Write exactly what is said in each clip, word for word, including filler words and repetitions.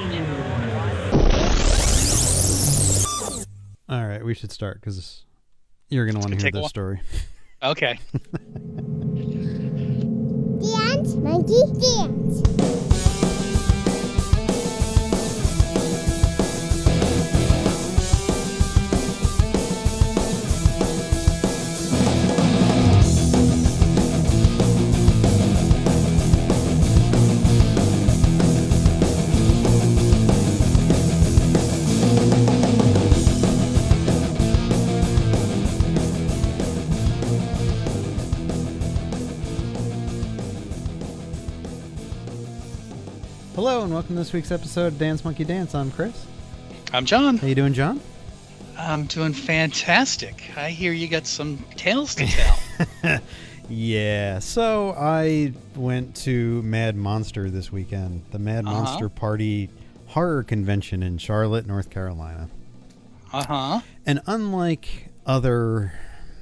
All right, we should start because you're going to want to hear this story. Okay. Dance, monkey, dance. Hello and welcome to this week's episode of Dance Monkey Dance. I'm Chris. I'm John. How you doing, John? I'm doing fantastic. I hear you got some tales to tell. Yeah, so I went to Mad Monster this weekend, the Mad Uh-huh. Monster Party Horror Convention in Charlotte, North Carolina. Uh-huh. And unlike other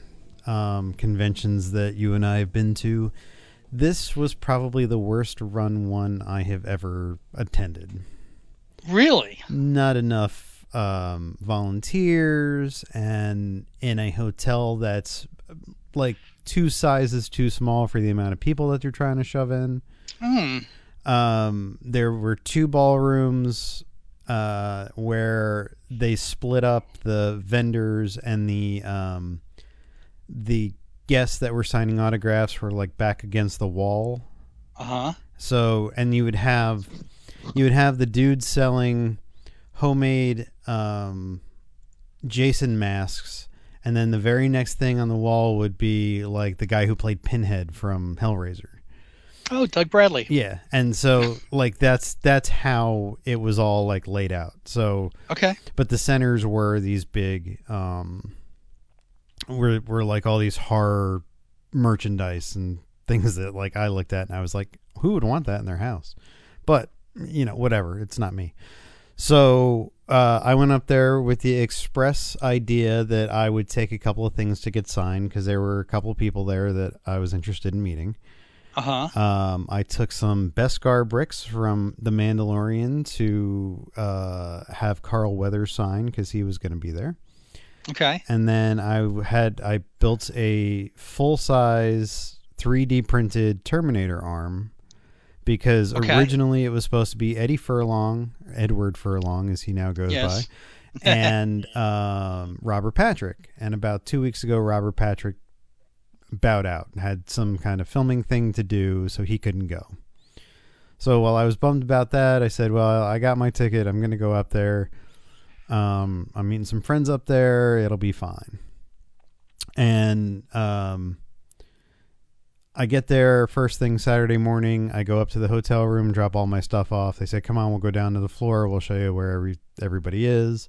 um, conventions that you and I have been to, this was probably the worst run one I have ever attended. Really? Not enough um, volunteers, and in a hotel that's like two sizes too small for the amount of people that you're trying to shove in. Hmm. Um, there were two ballrooms uh, where they split up the vendors and the um, the guests that were signing autographs were like back against the wall. Uh-huh. So, and you would have you would have the dude selling homemade um, Jason masks, and then the very next thing on the wall would be like the guy who played Pinhead from Hellraiser. Oh, Doug Bradley. Yeah, and so like that's that's how it was all like laid out. So, Okay. but the centers were these big, um, were were like all these horror merchandise and things that like I looked at and I was like, who would want that in their house? But you know, whatever. It's not me. So uh, I went up there with the express idea that I would take a couple of things to get signed because there were a couple of people there that I was interested in meeting. Uh-huh. Um, I took some Beskar bricks from The Mandalorian to uh, have Carl Weathers sign because he was going to be there. Okay. And then I had I built a full size three D printed Terminator arm because Okay. originally it was supposed to be Eddie Furlong, Edward Furlong as he now goes Yes. by, and um, Robert Patrick. And about two weeks ago, Robert Patrick bowed out, had some kind of filming thing to do, so he couldn't go. So while I was bummed about that, I said, well, I got my ticket. I'm going to go up there. Um, I'm meeting some friends up there. It'll be fine. And um, I get there first thing Saturday morning. I go up to the hotel room, drop all my stuff off. They say, come on, we'll go down to the floor. We'll show you where every, everybody is.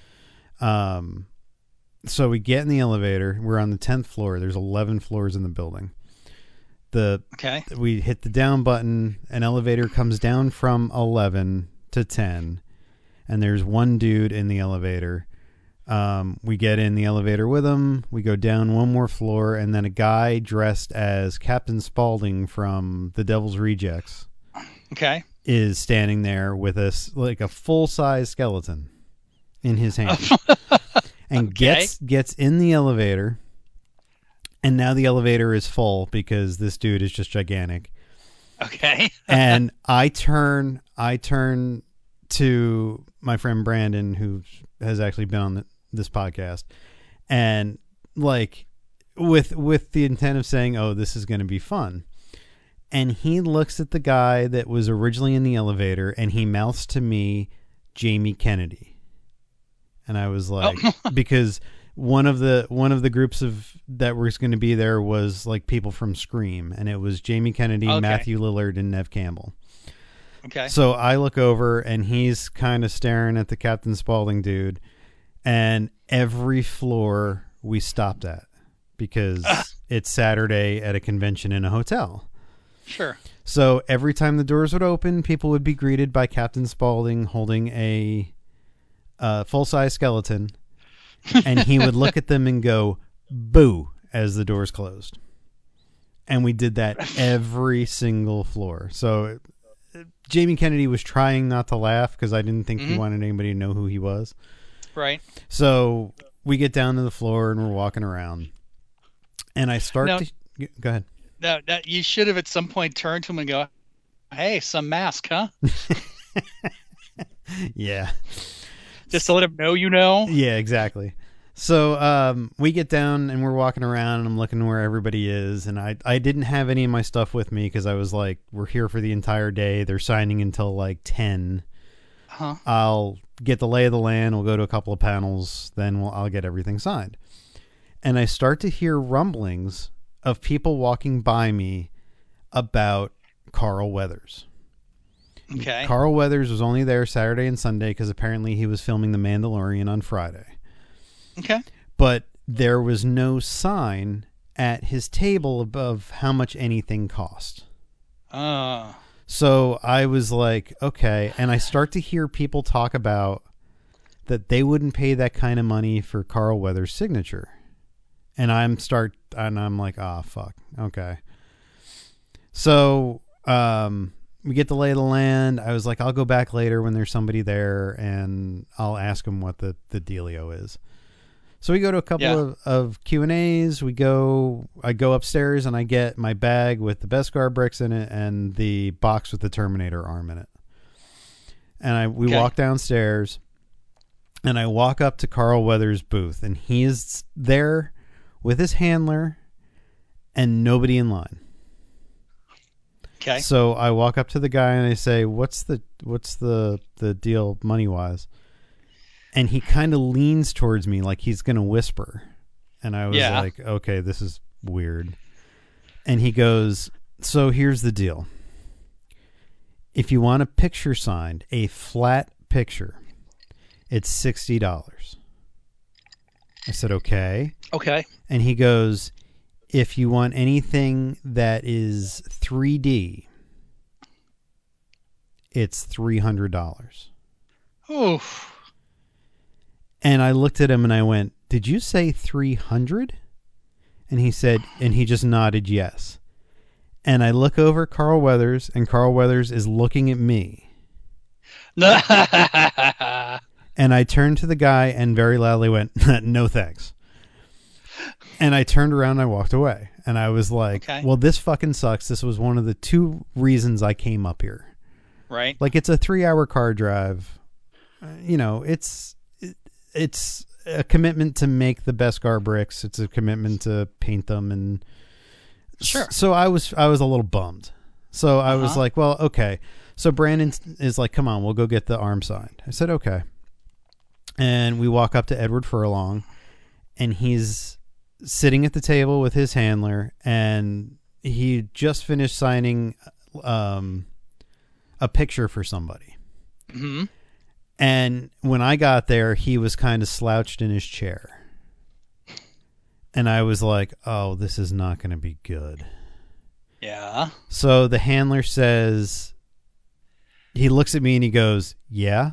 Um, so we get in the elevator. We're on the tenth floor. There's eleven floors in the building. The Okay. We hit the down button. An elevator comes down from eleven to ten. And there's one dude in the elevator. Um, we get in the elevator with him. We go down one more floor, and then a guy dressed as Captain Spaulding from The Devil's Rejects Okay. is standing there with us like a full size skeleton in his hand, and Okay. gets gets in the elevator. And now the elevator is full because this dude is just gigantic. Okay. And I turn, I turn to my friend Brandon, who has actually been on the, this podcast, and like with with the intent of saying, "Oh, this is going to be fun." And he looks at the guy that was originally in the elevator, and he mouths to me, "Jamie Kennedy," and I was like, Oh. because one of the one of the groups of that was going to be there was like people from Scream, and it was Jamie Kennedy, Okay. Matthew Lillard, and Nev Campbell. Okay. So I look over and he's kind of staring at the Captain Spaulding dude, and every floor we stopped at because Uh. it's Saturday at a convention in a hotel. Sure. So every time the doors would open, people would be greeted by Captain Spaulding holding a uh, full-size skeleton, and he would look at them and go, "Boo," as the doors closed. And we did that every single floor. So Jamie Kennedy was trying not to laugh because I didn't think Mm-hmm. he wanted anybody to know who he was. Right. So we get down to the floor and we're walking around, and I start Now- to go ahead. Now, now, you should have at some point turned to him and go, "Hey, some mask, huh?" Yeah. Just to let him know you know. Yeah, exactly. So um, we get down and we're walking around and I'm looking where everybody is. And I, I didn't have any of my stuff with me because I was like, we're here for the entire day. They're signing until like ten. Huh. I'll get the lay of the land. We'll go to a couple of panels. Then we'll, I'll get everything signed. And I start to hear rumblings of people walking by me about Carl Weathers. Okay. Carl Weathers was only there Saturday and Sunday because apparently he was filming The Mandalorian on Friday. Okay. But there was no sign at his table above how much anything cost. Uh, So I was like, okay. And I start to hear people talk about that they wouldn't pay that kind of money for Carl Weathers' signature. And I'm start and I'm like, ah, oh, fuck. Okay. So um, we get the lay of the land. I was like, I'll go back later when there's somebody there and I'll ask them what the, the dealio is. So we go to a couple Yeah. of, of Q and A's. We go, I go upstairs and I get my bag with the Beskar bricks in it and the box with the Terminator arm in it. And I we Okay. walk downstairs and I walk up to Carl Weathers' booth and he is there with his handler and nobody in line. okay. So I walk up to the guy and I say, "What's the what's the the deal money wise?" And he kind of leans towards me like he's gonna whisper, and I was Yeah. like, "Okay, this is weird." And he goes, "So here's the deal. If you want a picture signed, a flat picture, it's sixty dollars." I said, "Okay." Okay. And he goes, if you want anything that is three D, it's three hundred dollars. Oof. And I looked at him and I went, did you say three hundred? And he said, and he just nodded yes. And I look over Carl Weathers and Carl Weathers is looking at me. And I turned to the guy and very loudly went, no thanks. And I turned around and I walked away. And I was like, Okay. well, this fucking sucks. This was one of the two reasons I came up here. Right. Like, it's a three-hour car drive. Uh, you know, it's it, it's a commitment to make the Beskar bricks. It's a commitment to paint them. And Sure. so I was I was a little bummed. So I was Uh-huh. like, well, okay. So Brandon is like, come on, we'll go get the arm signed. I said, okay. And we walk up to Edward Furlong, and he's sitting at the table with his handler, and he just finished signing um, a picture for somebody. Hmm. And when I got there, he was kind of slouched in his chair. And I was like, oh, this is not going to be good. Yeah. So the handler says, he looks at me and he goes, yeah.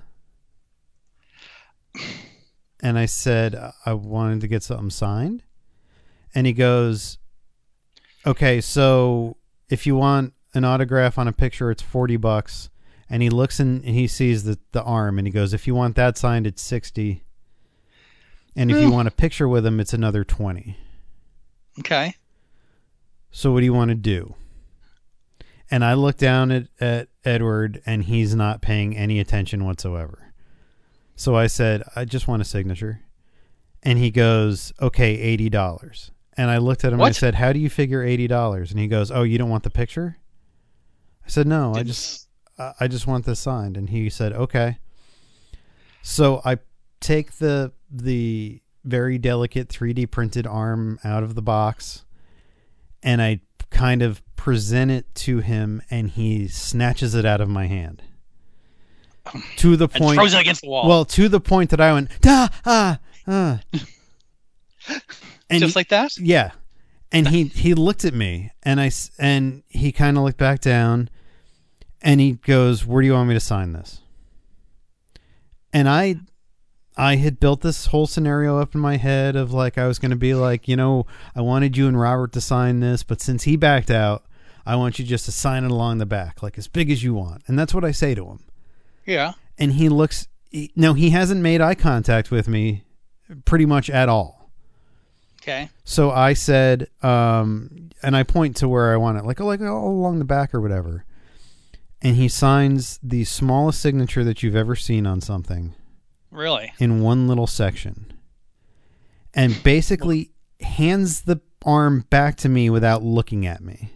And I said, I wanted to get something signed. And he goes, okay, so if you want an autograph on a picture, it's forty bucks. And he looks in and he sees the, the arm and he goes, if you want that signed, it's sixty. And if you want a picture with him, it's another twenty. Okay. So what do you want to do? And I look down at, at Edward and he's not paying any attention whatsoever. So I said, I just want a signature. And he goes, okay, eighty dollars. And I looked at him and I What? said, how do you figure eighty dollars? And he goes, oh, you don't want the picture? I said, no, I just I I just want this signed. And he said, okay. So I take the the very delicate three D printed arm out of the box and I kind of present it to him and he snatches it out of my hand. To the And point throws it against the wall. Well, to the point that I went, da, ah, ah. And Just he- like that? yeah. And he, he looked at me and I, s- and he kind of looked back down and he goes, where do you want me to sign this? And I, I had built this whole scenario up in my head of like, I was going to be like, you know, I wanted you and Robert to sign this, but since he backed out, I want you just to sign it along the back, like as big as you want. And that's what I say to him. Yeah. And he looks, he, no, he hasn't made eye contact with me pretty much at all. Okay. So I said, um, and I point to where I want it, like, like all along the back or whatever. And he signs the smallest signature that you've ever seen on something. Really? In one little section. And basically hands the arm back to me without looking at me.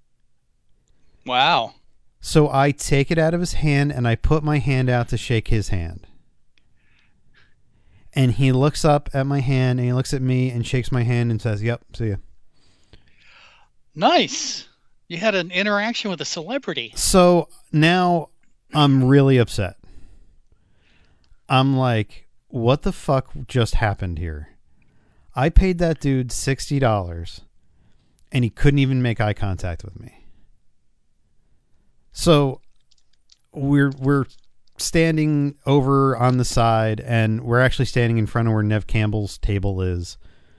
Wow. So I take it out of his hand and I put my hand out to shake his hand. And he looks up at my hand and he looks at me and shakes my hand and says, "Yep, see ya." Nice. You had an interaction with a celebrity. So now I'm really upset. I'm like, what the fuck just happened here? I paid that dude sixty dollars and he couldn't even make eye contact with me. So we're we're standing over on the side, and we're actually standing in front of where Nev Campbell's table is.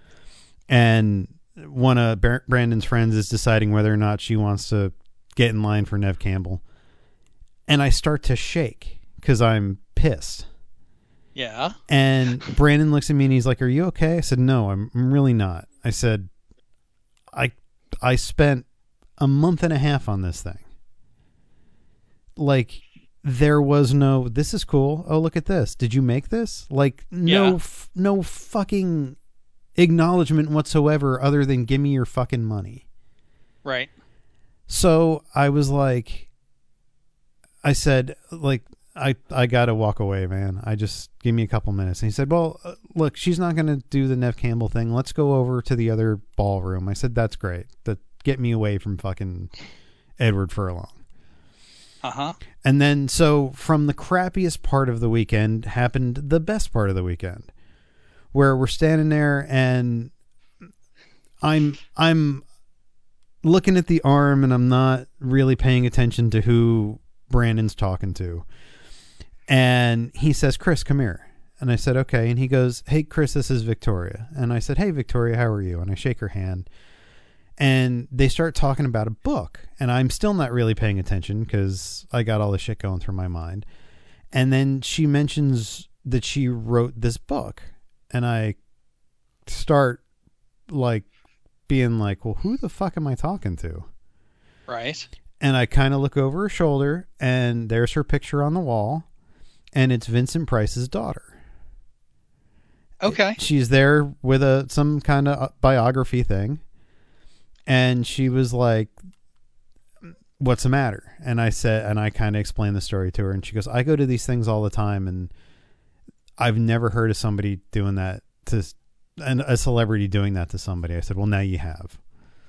And one of Brandon's friends is deciding whether or not she wants to get in line for Nev Campbell. And I start to shake because I'm pissed. Yeah. And Brandon looks at me and he's like, "Are you okay?" I said, "No, I'm, I'm really not." I said, I I spent a month and a half on this thing. Like, there was no, "This is cool. Oh, look at this. Did you make this?" Like, no, Yeah. f- no fucking acknowledgement whatsoever other than "Give me your fucking money." Right. So I was like, I said, like, I, I got to walk away, man. I just, give me a couple minutes. And he said, "Well, uh, look, she's not going to do the Nev Campbell thing. Let's go over to the other ballroom." I said, "That's great. That get me away from fucking Edward Furlong." Uh-huh. And then, so from the crappiest part of the weekend happened the best part of the weekend, where we're standing there and I'm, I'm looking at the arm and I'm not really paying attention to who Brandon's talking to. And he says, "Chris, come here." And I said, "Okay." And he goes, "Hey, Chris, this is Victoria." And I said, "Hey, Victoria, how are you?" And I shake her hand. And they start talking about a book. And I'm still not really paying attention because I got all this shit going through my mind. And then she mentions that she wrote this book. And I start, like, being like, "Well, who the fuck am I talking to?" Right. And I kind of look over her shoulder, and there's her picture on the wall. And it's Vincent Price's daughter. Okay. She's there with a some kind of biography thing. And she was like, "What's the matter?" And I said, and I kind of explained the story to her. And she goes, "I go to these things all the time, and I've never heard of somebody doing that to, and a celebrity doing that to somebody." I said, "Well, now you have."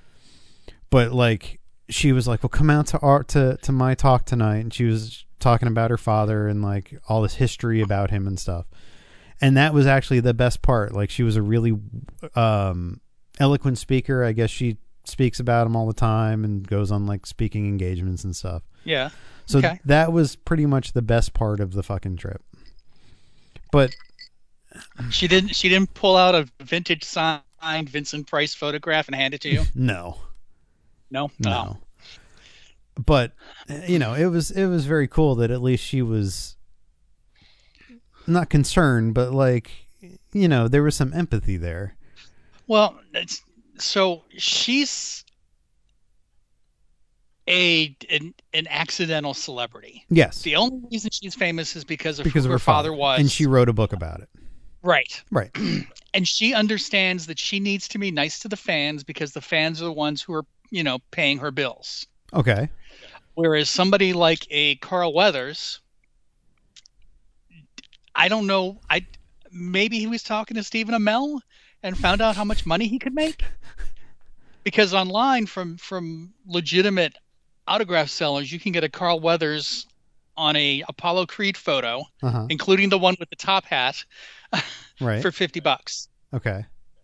But like, she was like, "Well, come out to our to to my talk tonight." And she was talking about her father and like all this history about him and stuff. And that was actually the best part. Like, she was a really um, eloquent speaker. I guess she speaks about him all the time and goes on like speaking engagements and stuff. Yeah. So okay. that was pretty much the best part of the fucking trip. But she didn't she didn't pull out a vintage signed Vincent Price photograph and hand it to you? no. No. No. But you know, it was it was very cool that at least she was not concerned, but like, you know, there was some empathy there. Well, it's, so she's a an, an accidental celebrity. Yes. The only reason she's famous is because of because who of her, her father, father was. and she wrote a book about it. Right. Right. And she understands that she needs to be nice to the fans because the fans are the ones who are, you know, paying her bills. Okay. Whereas somebody like a Carl Weathers, I don't know, I maybe he was talking to Stephen Amell and found out how much money he could make. Because online from from legitimate autograph sellers, you can get a Carl Weathers on a Apollo Creed photo, uh-huh. including the one with the top hat, right. for fifty bucks. Okay.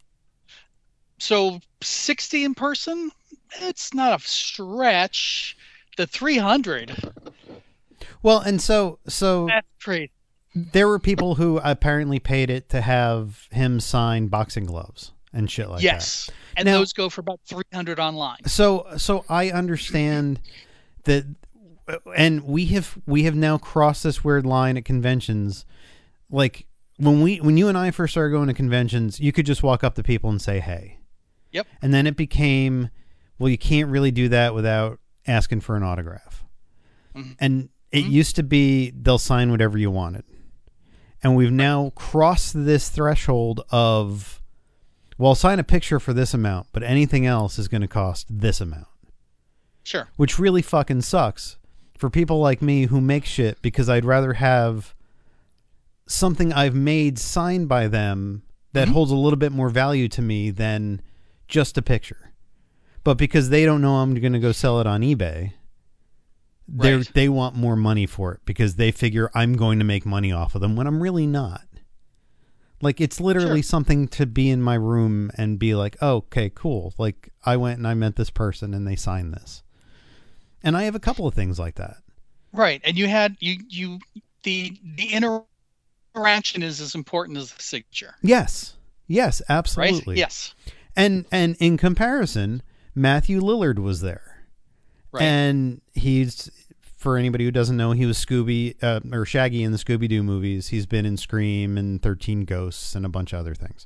So sixty in person, it's not a stretch. The three hundred. Well, and so so That's crazy. There were people who apparently paid it to have him sign boxing gloves and shit like yes. that. And Now- those go for about three hundred online. So so I understand that, and we have we have now crossed this weird line at conventions. Like when we when you and I first started going to conventions, you could just walk up to people and say hey. Yep. And then it became, well, you can't really do that without asking for an autograph. Mhm. And it Mhm. used to be they'll sign whatever you wanted. And we've now crossed this threshold of, well, sign a picture for this amount, but anything else is going to cost this amount. Sure. Which really fucking sucks for people like me who make shit, because I'd rather have something I've made signed by them that Mhm. holds a little bit more value to me than just a picture. But because they don't know I'm going to go sell it on eBay, they Right. they want more money for it because they figure I'm going to make money off of them when I'm really not. Like, it's literally Sure. something to be in my room and be like, oh, okay, cool. Like, I went and I met this person and they signed this. And I have a couple of things like that. Right. And you had you you the the interaction is as important as the signature. Yes. Yes, Right? absolutely. Yes. And and in comparison, Matthew Lillard was there. Right. And he's, for anybody who doesn't know, he was Scooby uh, or Shaggy in the Scooby-Doo movies. He's been in Scream and thirteen Ghosts and a bunch of other things.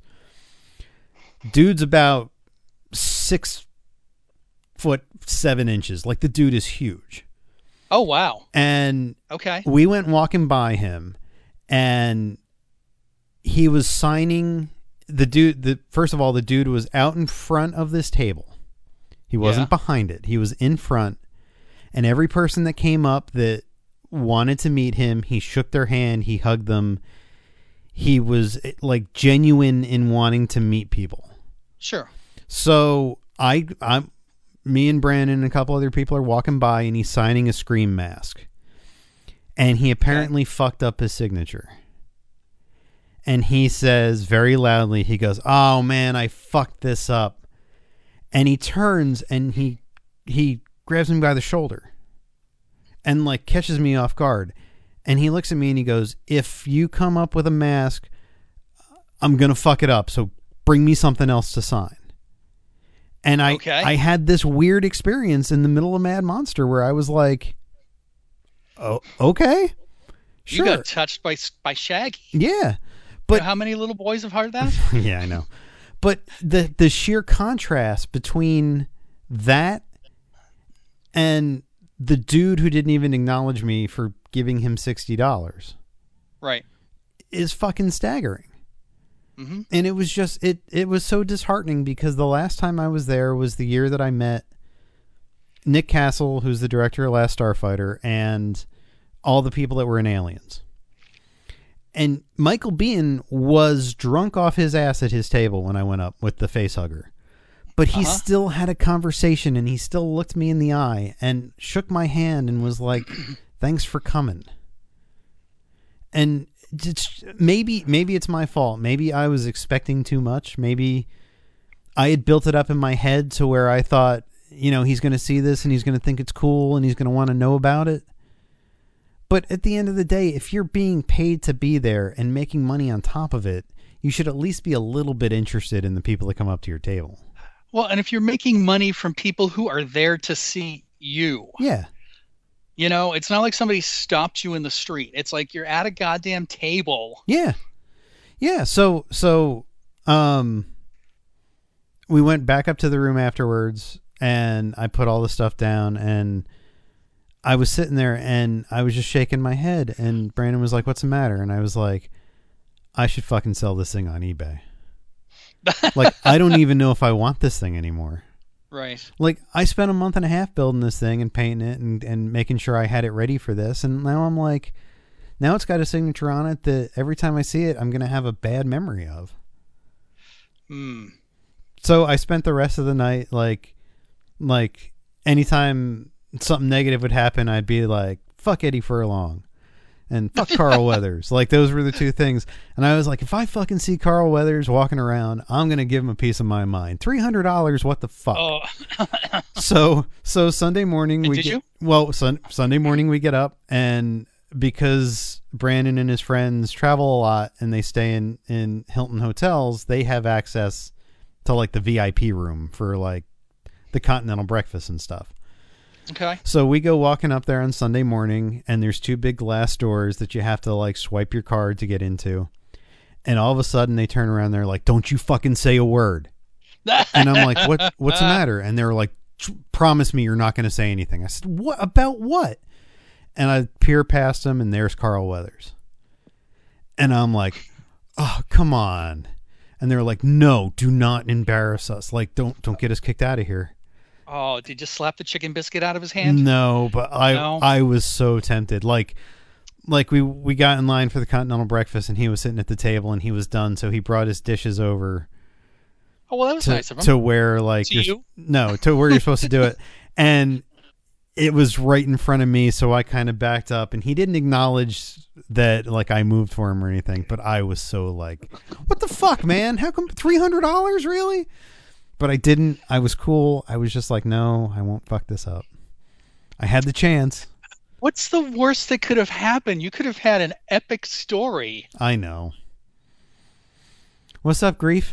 Dude's about six foot seven inches. Like, the dude is huge. Oh wow. And Okay. we went walking by him, and he was signing the dude. The first of all, the dude was out in front of this table. He wasn't Yeah. behind it. He was in front, and every person that came up that wanted to meet him, he shook their hand, he hugged them. He was like genuine in wanting to meet people. Sure. So I, I'm, me and Brandon and a couple other people are walking by, and he's signing a Scream mask, and he apparently fucked up his signature. And he says very loudly, he goes, "Oh man, I fucked this up." And he turns and he he grabs me by the shoulder and like catches me off guard. And he looks at me and he goes, "If you come up with a mask, I'm going to fuck it up. So bring me something else to sign." And I, Okay. I had this weird experience in the middle of Mad Monster where I was like, "Oh, okay. Sure. You got touched by by Shaggy. Yeah." You But know how many little boys have heard that? yeah, I know. But the the sheer contrast between that and the dude who didn't even acknowledge me for giving him sixty dollars Right. is fucking staggering. Mm-hmm. And it was just, it, it was so disheartening because the last time I was there was the year that I met Nick Castle, who's the director of Last Starfighter, and all the people that were in Aliens. And Michael Biehn was drunk off his ass at his table when I went up with the face hugger. But he Uh-huh. still had a conversation, and he still looked me in the eye and shook my hand and was like, "Thanks for coming." And it's, maybe maybe it's my fault. Maybe I was expecting too much. Maybe I had built it up in my head to where I thought, you know, he's going to see this and he's going to think it's cool and he's going to want to know about it. But at the end of the day, if you're being paid to be there and making money on top of it, you should at least be a little bit interested in the people that come up to your table. Well, and if you're making money from people who are there to see you, Yeah. you know, it's not like somebody stopped you in the street. It's like you're at a goddamn table. Yeah. Yeah. So, so, um, we went back up to the room afterwards and I put all the stuff down and I was sitting there and I was just shaking my head and Brandon was like, "What's the matter?" And I was like, "I should fucking sell this thing on eBay." Like, I don't even know if I want this thing anymore. Right. Like, I spent a month and a half building this thing and painting it and, and making sure I had it ready for this. And now I'm like, now it's got a signature on it that every time I see it, I'm going to have a bad memory of. Hmm. So I spent the rest of the night, like, like anytime something negative would happen, I'd be like, "Fuck Eddie Furlong." And "Fuck Carl Weathers." Like, those were the two things. And I was like, if I fucking see Carl Weathers walking around, I'm going to give him a piece of my mind. three hundred dollars, what the fuck? Oh, So, so Sunday morning, And we did get, you? well, sun, Sunday morning we get up, and because Brandon and his friends travel a lot and they stay in, in Hilton hotels, they have access to like the V I P room for like the continental breakfast and stuff. Okay. So we go walking up there on Sunday morning, and there's two big glass doors that you have to like swipe your card to get into. And all of a sudden they turn around and they're like, "Don't you fucking say a word." And I'm like, "What? What's the matter?" And they're like, "Promise me you're not going to say anything." I said, "What? About what?" And I peer past them, and there's Carl Weathers. And I'm like, "Oh, come on." And they're like, "No, do not embarrass us. Like, don't don't get us kicked out of here." Oh, did you just slap the chicken biscuit out of his hand? No, but I No? I was so tempted. Like like we we got in line for the continental breakfast, and he was sitting at the table, and he was done, so he brought his dishes over Oh, well, that was to, nice of him. to where like To you're, you? no to where you're supposed to do it. And it was right in front of me, so I kind of backed up, and he didn't acknowledge that like I moved for him or anything, but I was so like, what the fuck, man? How come three hundred dollars really? But I didn't. I was cool. I was just like, no, I won't fuck this up. I had the chance. What's the worst that could have happened? You could have had an epic story. I know. What's up, Grief?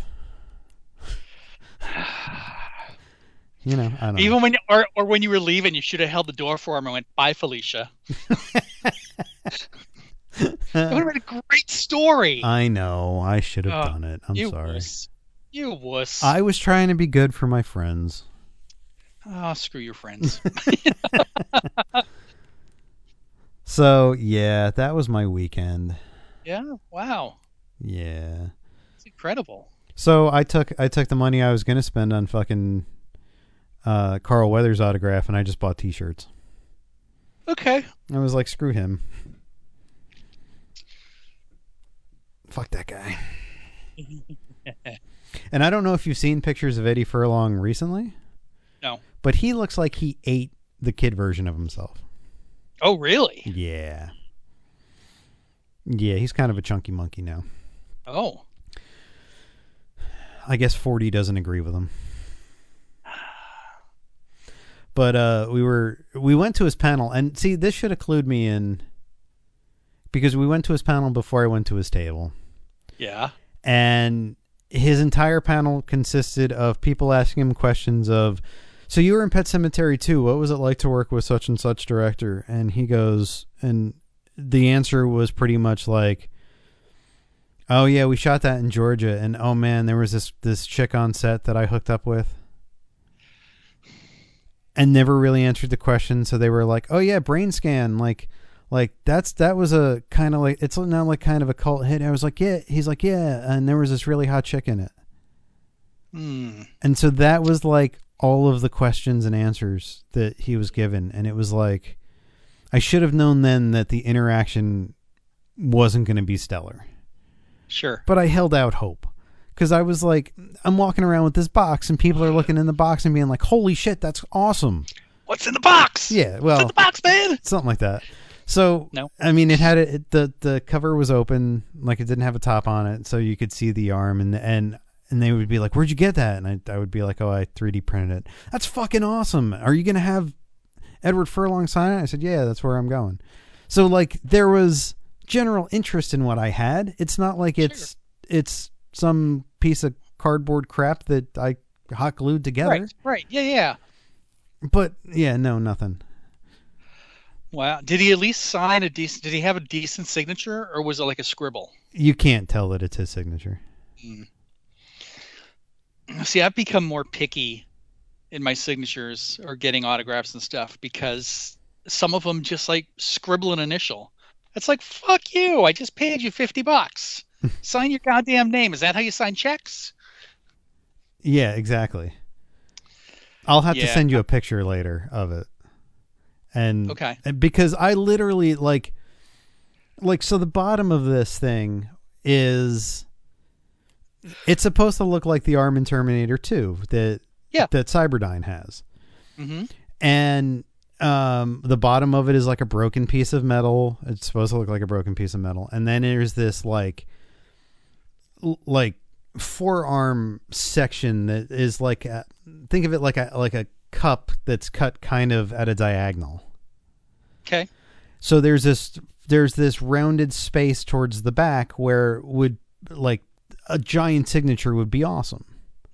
You know, I don't know. Even when, or, or when you were leaving, you should have held the door for him and went, "Bye, Felicia." It would have been a great story. I know. I should have Oh, done it. I'm you sorry. wuss. You wuss. I was trying to be good for my friends. Oh, screw your friends. So, yeah, that was my weekend. Yeah. Wow. Yeah. It's incredible. So, I took I took the money I was going to spend on fucking uh, Carl Weathers' autograph, and I just bought t-shirts. Okay. I was like, screw him. Fuck that guy. And I don't know if you've seen pictures of Eddie Furlong recently. No. But he looks like he ate the kid version of himself. Oh, really? Yeah. Yeah, he's kind of a chunky monkey now. Oh. I guess forty doesn't agree with him. But uh, we were we went to his panel, and see, this should have clued me in, because we went to his panel before I went to his table. Yeah. And his entire panel consisted of people asking him questions of, so you were in Pet Sematary too. What was it like to work with such and such director? And he goes, and the answer was pretty much like, oh yeah, we shot that in Georgia. And oh man, there was this, this chick on set that I hooked up with. And never really answered the question. So they were like, oh yeah, Brain Scan. Like, like that's, that was a kind of like, it's not like kind of a cult hit. I was like, yeah, he's like, yeah. And there was this really hot chick in it. Hmm. And so that was like all of the questions and answers that he was given. And it was like, I should have known then that the interaction wasn't going to be stellar. Sure. But I held out hope. Because I was like, I'm walking around with this box, and people are looking in the box and being like, holy shit, that's awesome. What's in the box? Yeah, well, What's in the box, man? something like that. So, No. I mean, it had it, the the cover was open, like it didn't have a top on it, so you could see the arm, and and and they would be like, "Where'd you get that?" And I I would be like, "Oh, I three D printed it." That's fucking awesome. Are you gonna have Edward Furlong sign it? I said, "Yeah, that's where I'm going." So, like, there was general interest in what I had. It's not like it's Sure. it's some piece of cardboard crap that I hot glued together. Right. Right. Yeah. Yeah. But yeah, no, nothing. Wow. Did he at least sign a decent? Did he have a decent signature, or was it like a scribble? You can't tell that it's his signature. Mm. See, I've become more picky in my signatures or getting autographs and stuff because some of them just like scribble an initial. It's like, fuck you. I just paid you fifty bucks. Sign your goddamn name. Is that how you sign checks? Yeah, exactly. I'll have to Yeah. send you a picture later of it. And Okay. and because I literally like like so the bottom of this thing is it's supposed to look like the arm in Terminator two that Yeah. that Cyberdyne has. Mm-hmm. And um the bottom of it is like a broken piece of metal. It's supposed to look like a broken piece of metal. And then there's this like l- like forearm section that is like a, think of it like a like a cup that's cut kind of at a diagonal. Okay. So there's this there's this rounded space towards the back where would like a giant signature would be awesome.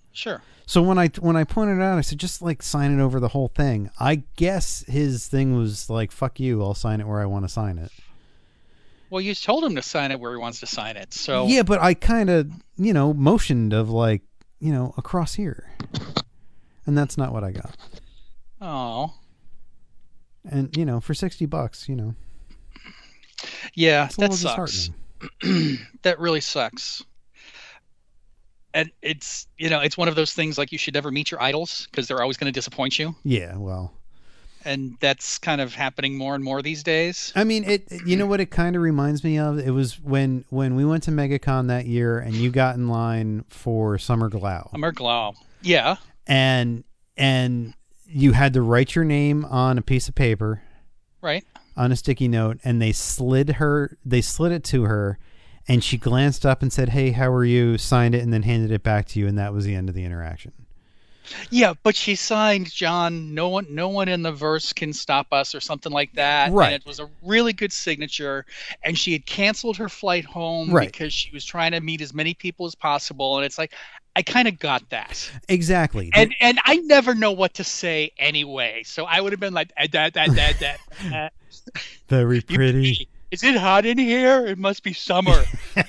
Sure. So when I when I pointed it out, I said, just like sign it over the whole thing. I guess his thing was like, fuck you, I'll sign it where I want to sign it. Well, you told him to sign it where he wants to sign it. So Yeah, but I kind of, you know, motioned of like, you know, across here. And that's not what I got. Oh. And, you know, for sixty bucks, you know. Yeah, It's a that little sucks. disheartening. That really sucks. And it's, you know, it's one of those things like you should never meet your idols because they're always going to disappoint you. Yeah, well. And that's kind of happening more and more these days. I mean, it. You know what it kind of reminds me of? It was when when we went to MegaCon that year and you got in line for Summer Glau. Summer Glau. Yeah. And and you had to write your name on a piece of paper. Right. On a sticky note, and they slid her they slid it to her, and she glanced up and said, "Hey, how are you?" Signed it and then handed it back to you, and that was the end of the interaction. Yeah, but she signed, John, no one no one in the verse can stop us or something like that. Right. And it was a really good signature. And she had canceled her flight home Right. because she was trying to meet as many people as possible. And it's like, I kind of got that. Exactly. And and I never know what to say anyway. So I would have been like, that, that, that, that, that. Very pretty. Is it hot in here? It must be summer.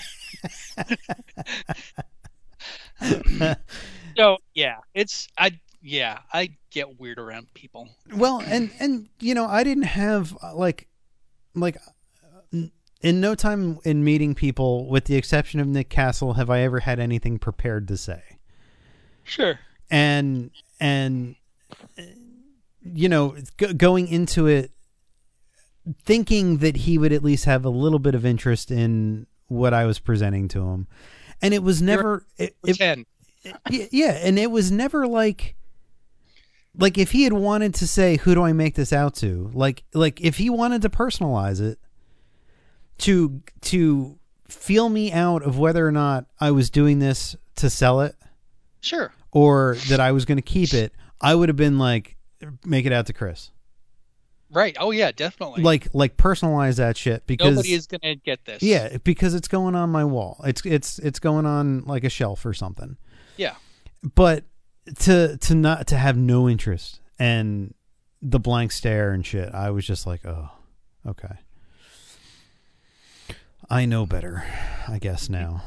So yeah, it's I yeah I get weird around people. Well, and and you know, I didn't have uh, like like uh, in no time in meeting people, with the exception of Nick Castle, have I ever had anything prepared to say. Sure. And and uh, you know, g- going into it, thinking that he would at least have a little bit of interest in what I was presenting to him, and it was never it, it, Ten. yeah, and it was never like like if he had wanted to say, who do I make this out to, like like if he wanted to personalize it to to feel me out of whether or not I was doing this to sell it Sure. or that I was going to keep it, I would have been like, make it out to Chris. Right. Oh yeah, definitely. Like like personalize that shit, because nobody is gonna get this. yeah, because it's going on my wall. It's it's it's going on like a shelf or something. Yeah. But to to not to have no interest and the blank stare and shit, I was just like, oh, okay. I know better, I guess now.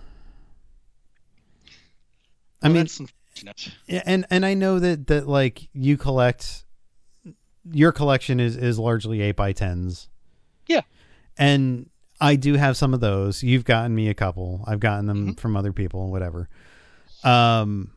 I Well, mean, that's unfortunate. yeah, and and I know that that like you collect, your collection is is largely eight by tens. Yeah. And I do have some of those. You've gotten me a couple. I've gotten them Mm-hmm. from other people, whatever. Um,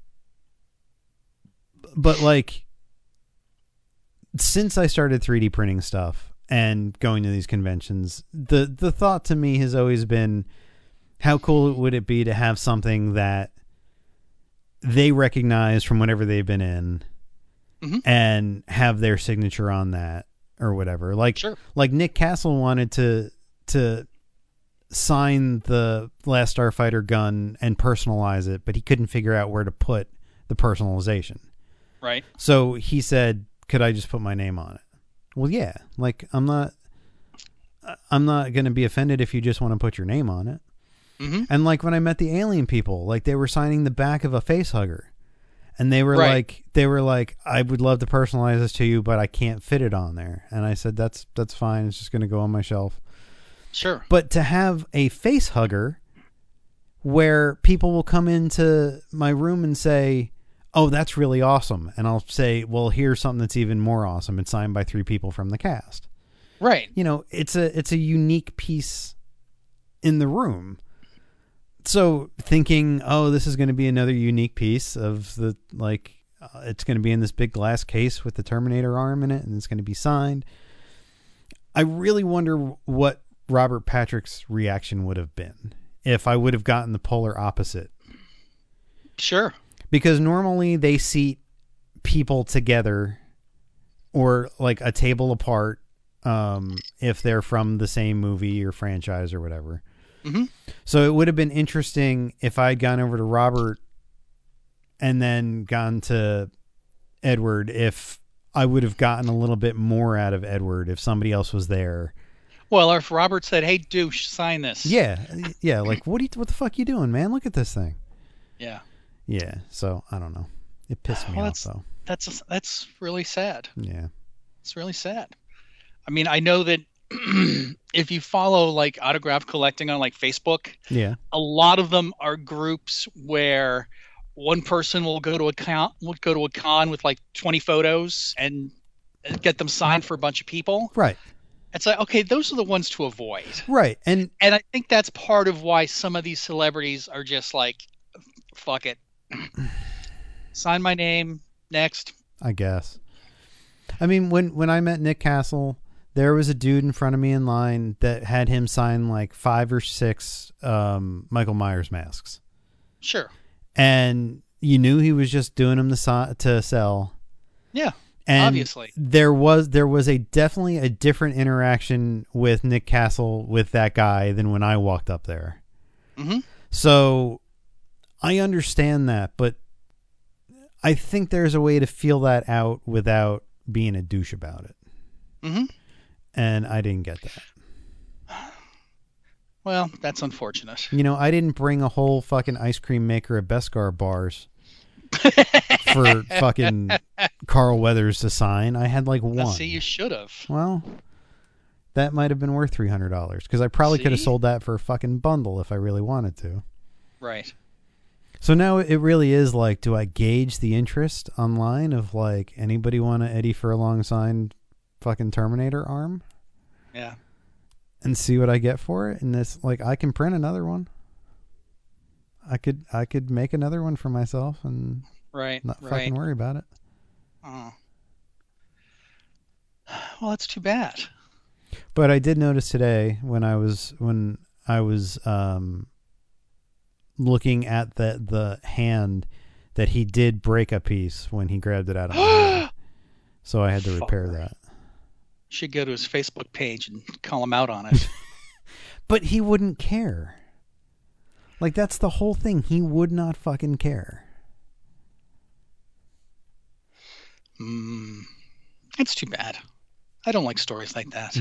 but like, since I started three D printing stuff and going to these conventions, the the thought to me has always been, how cool would it be to have something that they recognize from whatever they've been in, Mhm. and have their signature on that or whatever. Like, Sure. like Nick Castle wanted to to sign the Last Starfighter gun and personalize it, but he couldn't figure out where to put the personalization. Right. So he said, "Could I just put my name on it?" Well, yeah. Like, I'm not, I'm not going to be offended if you just want to put your name on it. Mm-hmm. And like when I met the alien people, like they were signing the back of a face hugger, and they were Right. like, they were like, "I would love to personalize this to you, but I can't fit it on there." And I said, "That's that's fine. It's just going to go on my shelf." Sure. But to have a face hugger where people will come into my room and say, "Oh, that's really awesome," and I'll say, "Well, here's something that's even more awesome. It's signed by three people from the cast." Right. You know, it's a it's a unique piece in the room. So thinking, oh, this is going to be another unique piece of the, like, uh, it's going to be in this big glass case with the Terminator arm in it, and it's going to be signed. I really wonder what Robert Patrick's reaction would have been if I would have gotten the polar opposite. Sure. Because normally they seat people together or like a table apart, um, if they're from the same movie or franchise or whatever. Mm-hmm. So it would have been interesting if I'd gone over to Robert and then gone to Edward, if I would have gotten a little bit more out of Edward if somebody else was there. Well, if Robert said, "Hey, douche, sign this." Yeah. Yeah. Like, what do you, what the fuck you doing, man? Look at this thing. Yeah. Yeah, so I don't know. It pissed me Well, off that's though. that's that's really sad. Yeah. It's really sad. I mean, I know that if you follow like autograph collecting on like Facebook, Yeah. a lot of them are groups where one person will go to a con, will go to a con with like twenty photos and get them signed for a bunch of people. Right. It's like, okay, those are the ones to avoid. Right. And And I think that's part of why some of these celebrities are just like, fuck it. Sign my name. Next. I guess. I mean, when when I met Nick Castle, there was a dude in front of me in line that had him sign like five or six um, Michael Myers masks. Sure. And you knew he was just doing them to, so- to sell. Yeah. And obviously. there was there was a definitely a different interaction with Nick Castle with that guy than when I walked up there. Mm-hmm. So I understand that, but I think there's a way to feel that out without being a douche about it. Mm-hmm. And I didn't get that. Well, that's unfortunate. You know, I didn't bring a whole fucking ice cream maker at Beskar bars for fucking Carl Weathers to sign. I had like one. Let's see, you should have. Well, that might have been worth three hundred dollars because I probably could have See? sold that for a fucking bundle if I really wanted to. Right. So now it really is like, do I gauge the interest online of like anybody want a Eddie Furlong signed fucking Terminator arm Yeah. and see what I get for it? And this, like, I can print another one. I could, I could make another one for myself and Right. not right. fucking worry about it. Oh. Well, that's too bad. But I did notice today when I was when I was um, looking at the the hand that he did break a piece when he grabbed it out of my hand. So I had to repair Fucker. that. Should go to his Facebook page and call him out on it. But he wouldn't care. Like, that's the whole thing. He would not fucking care. mm, it's too bad. I don't like stories like that.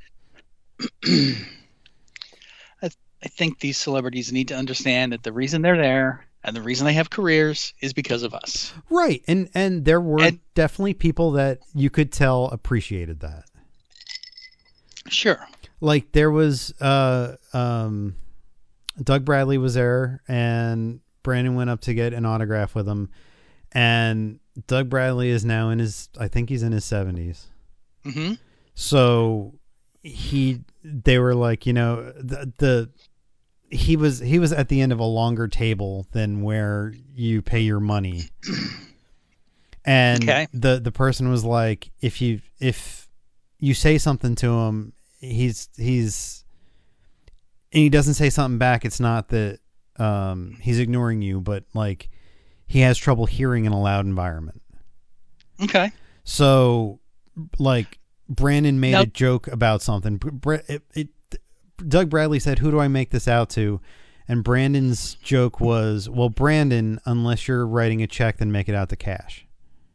I, I think these celebrities need to understand that the reason they're there and the reason they have careers is because of us. Right. And and there were And- definitely people that you could tell appreciated that. Sure. Like, there was uh um Doug Bradley was there, and Brandon went up to get an autograph with him, and Doug Bradley is now in his, I think he's in his seventies. Mm-hmm. So he, they were like, you know, the, the, he was, he was at the end of a longer table than where you pay your money. And Okay. the, the person was like, if you, if you say something to him, he's, he's, and he doesn't say something back. It's not that, um, he's ignoring you, but like he has trouble hearing in a loud environment. Okay. So, like, Brandon made Now- a joke about something. Br- It, it, Doug Bradley said, "Who do I make this out to?" And Brandon's joke was, "Well, Brandon, unless you're writing a check, then make it out to cash."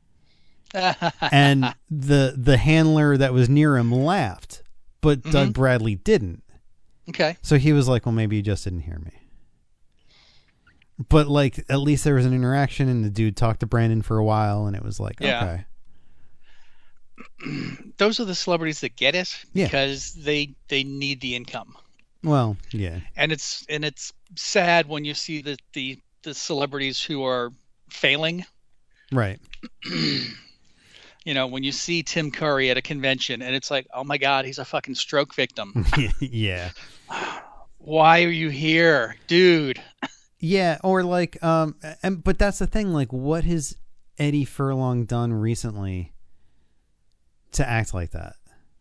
And the the handler that was near him laughed, but Mm-hmm. Doug Bradley didn't. Okay. So he was like, "Well, maybe you just didn't hear me." But like, at least there was an interaction, and the dude talked to Brandon for a while, and it was like, Yeah. okay. Those are the celebrities that get it Yeah. because they they need the income. Well, yeah. And it's and it's sad when you see the the, the celebrities who are failing. Right. You know, when you see Tim Curry at a convention and it's like, oh my God, he's a fucking stroke victim. Yeah. Why are you here, dude? Yeah, or like, um, and but that's the thing. Like, what has Eddie Furlong done recently to act like that?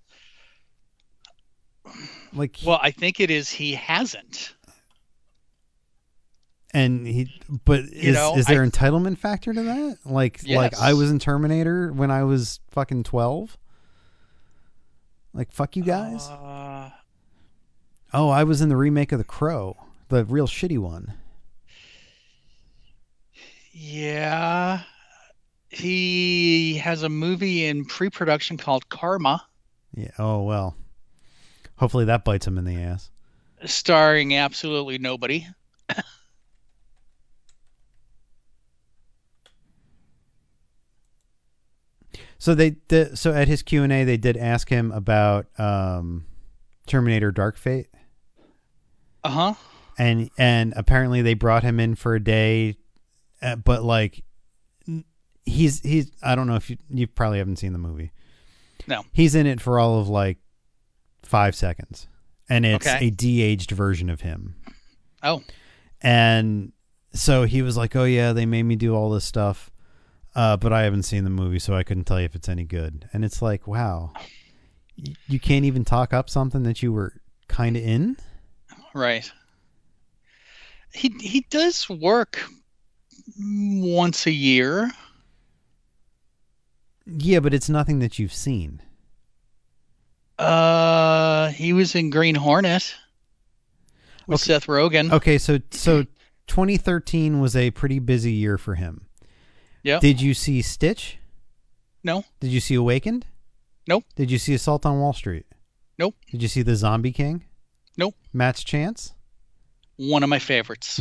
Like, Well, I think it is he hasn't. and he, but is know, is there I- entitlement factor to that? Like, like Yes. I was in Terminator when I was fucking twelve. Like, fuck you guys. Uh, Oh, I was in the remake of The Crow, the real shitty one. yeah. He has a movie in pre-production called Karma, Yeah. Oh well. Hopefully that bites him in the ass. starring absolutely nobody. So they did, so at his Q and A they did ask him about um, Terminator Dark Fate. Uh-huh. And and apparently they brought him in for a day, uh, but like he's he's I don't know if you you probably haven't seen the movie. No. He's in it for all of like five seconds, and it's Okay. a de-aged version of him. Oh. And so he was like, "Oh yeah, they made me do all this stuff, uh, but I haven't seen the movie, so I couldn't tell you if it's any good." And it's like, wow, y- you can't even talk up something that you were kind of in. Right. He he does work once a year. Yeah, but it's nothing that you've seen. Uh, he was in Green Hornet with Okay. Seth Rogen. Okay, so so twenty thirteen was a pretty busy year for him. Yep. Did you see Stitch? No. Did you see Awakened? Nope. Did you see Assault on Wall Street? Nope. Did you see The Zombie King? Nope. Matt's Chance? One of my favorites.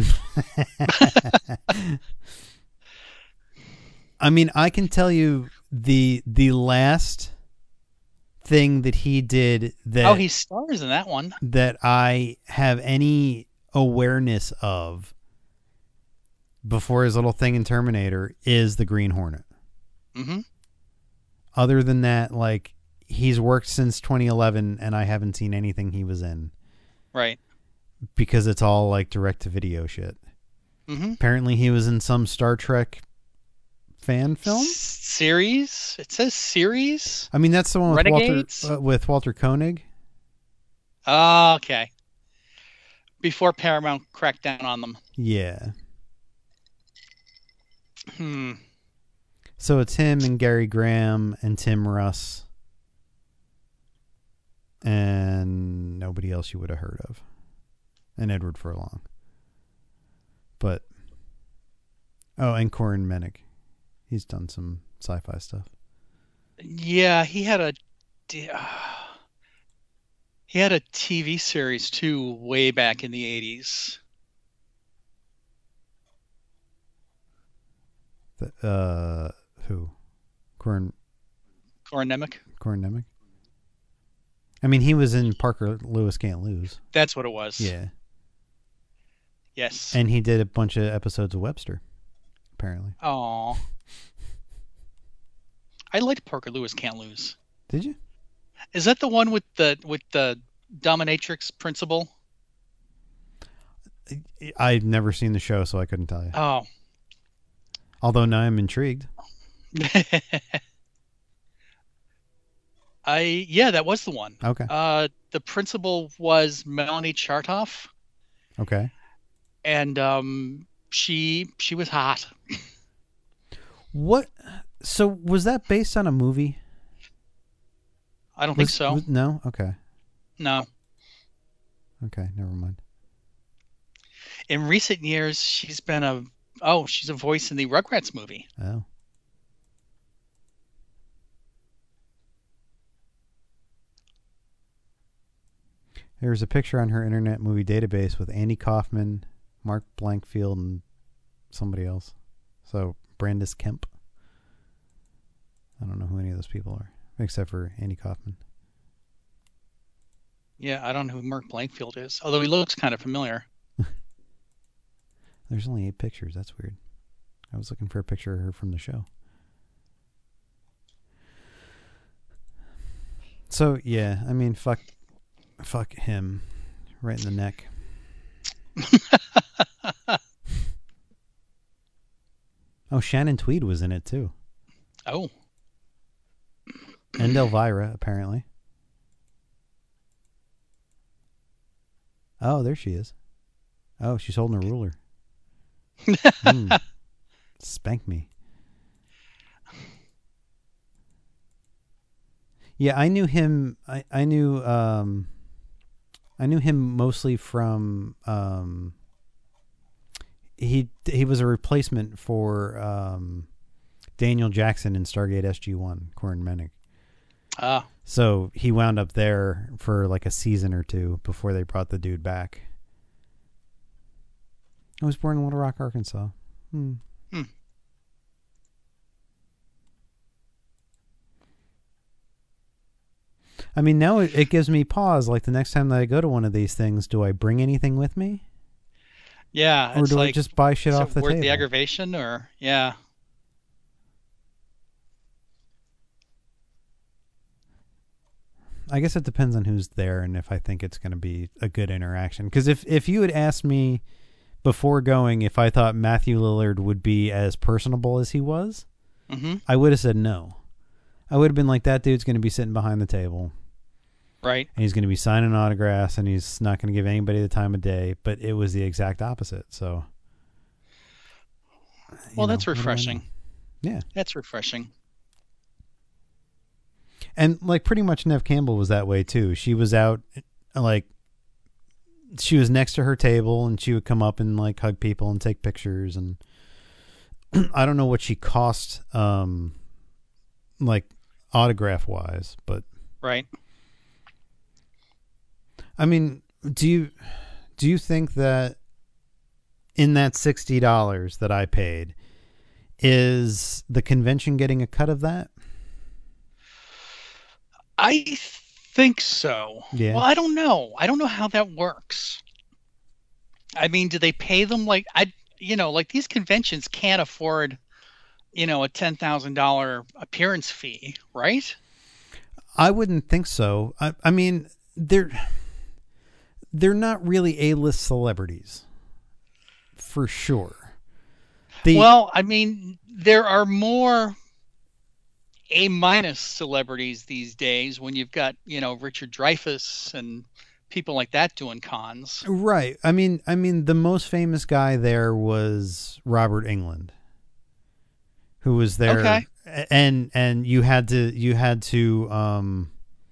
I mean, I can tell you the the last thing that he did that Oh, he stars in that one. that I have any awareness of before his little thing in Terminator is the Green Hornet. Mm-hmm. Other than that, like, he's worked since twenty eleven and I haven't seen anything he was in Right. because it's all like direct to video shit. Mm-hmm. Apparently he was in some Star Trek fan film. S- series? It says series? I mean, that's the one with Renegades? Walter uh, with Walter Koenig. Oh, okay. Before Paramount cracked down on them. Yeah. Hmm. So it's him and Gary Graham and Tim Russ and nobody else you would have heard of, and Edward Furlong. But oh, and Corin Mennick. He's done some sci-fi stuff. Yeah, he had a d- uh, he had a T V series too way back in the eighties. The, uh, who? Corin Corin Nemec. Corin Nemec. I mean, he was in Parker Lewis Can't Lose. That's what it was. Yeah, Yes. and he did a bunch of episodes of Webster. Apparently, Oh. I liked Parker Lewis Can't Lose. did you? Is that the one with the with the dominatrix principle? I've never seen the show, so I couldn't tell you. Oh. Although now I'm intrigued. I yeah, that was the one. Okay. Uh, the principal was Melanie Chartoff, Okay. and um, she she was hot. What? So was that based on a movie? I don't think Was- so. was- no. Okay. No. Okay. Never mind. In recent years, she's been a oh, she's a voice in the Rugrats movie. Oh. There's a picture on her Internet Movie Database with Andy Kaufman, Mark Blankfield, and somebody else. So Brandis Kemp. I don't know who any of those people are, except for Andy Kaufman. Yeah, I don't know who Mark Blankfield is, although he looks kind of familiar. There's only eight pictures. That's weird. I was looking for a picture of her from the show. So yeah, I mean, fuck, fuck him, right in the neck. Oh, Shannon Tweed was in it too, Oh, and Elvira apparently. Oh, there she is. Oh, she's holding a ruler. Mm. Spank me. Yeah, I knew him. I, I knew um, I knew him mostly from um, he he was a replacement for um, Daniel Jackson in Stargate S G one, Corin Mennick. ah, So he wound up there for like a season or two before they brought the dude back. I was born in Little Rock, Arkansas. Hmm. Hmm. I mean, now it, it gives me pause. Like the next time that I go to one of these things, do I bring anything with me? Yeah, Or it's do I like, just buy shit is off it the worth table? the aggravation or yeah? I guess it depends on who's there and if I think it's going to be a good interaction. Because if, if you had asked me before going if I thought Matthew Lillard would be as personable as he was, Mm-hmm. I would have said no. I would have been like, that dude's going to be sitting behind the table. Right. And he's going to be signing autographs and he's not going to give anybody the time of day. But it was the exact opposite. So, Well, know, that's what do I know? refreshing. Yeah. That's refreshing. And like pretty much Nev Campbell was that way too. She was out, like, she was next to her table and she would come up and like hug people and take pictures. And I don't know what she cost, um, like autograph wise, but Right. I mean, do you, do you think that in that sixty dollars that I paid, is the convention getting a cut of that? I think so. Yeah. Well, I don't know. I don't know how that works. I mean, do they pay them like I, you know, like these conventions can't afford, you know, a ten thousand dollar appearance fee, right? I wouldn't think so. I, I mean, they're they're not really A-list celebrities, for sure. The, Well, I mean, there are more A minus celebrities these days when you've got, you know, Richard Dreyfuss and people like that doing cons. right. I mean, I mean, the most famous guy there was Robert Englund, who was there, Okay. and and you had to you had to um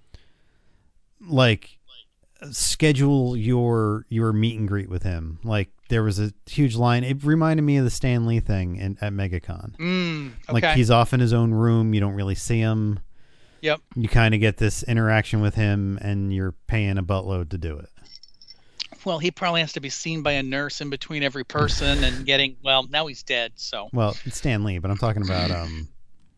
like schedule your your meet and greet with him. Like there was a huge line. It reminded me of the Stan Lee thing in, at MegaCon. Mm, okay. Like he's off in his own room. You don't really see him. Yep. You kind of get this interaction with him, and you're paying a buttload to do it. Well, he probably has to be seen by a nurse in between every person and getting, well, now he's dead, so. Well, it's Stan Lee, but I'm talking about um,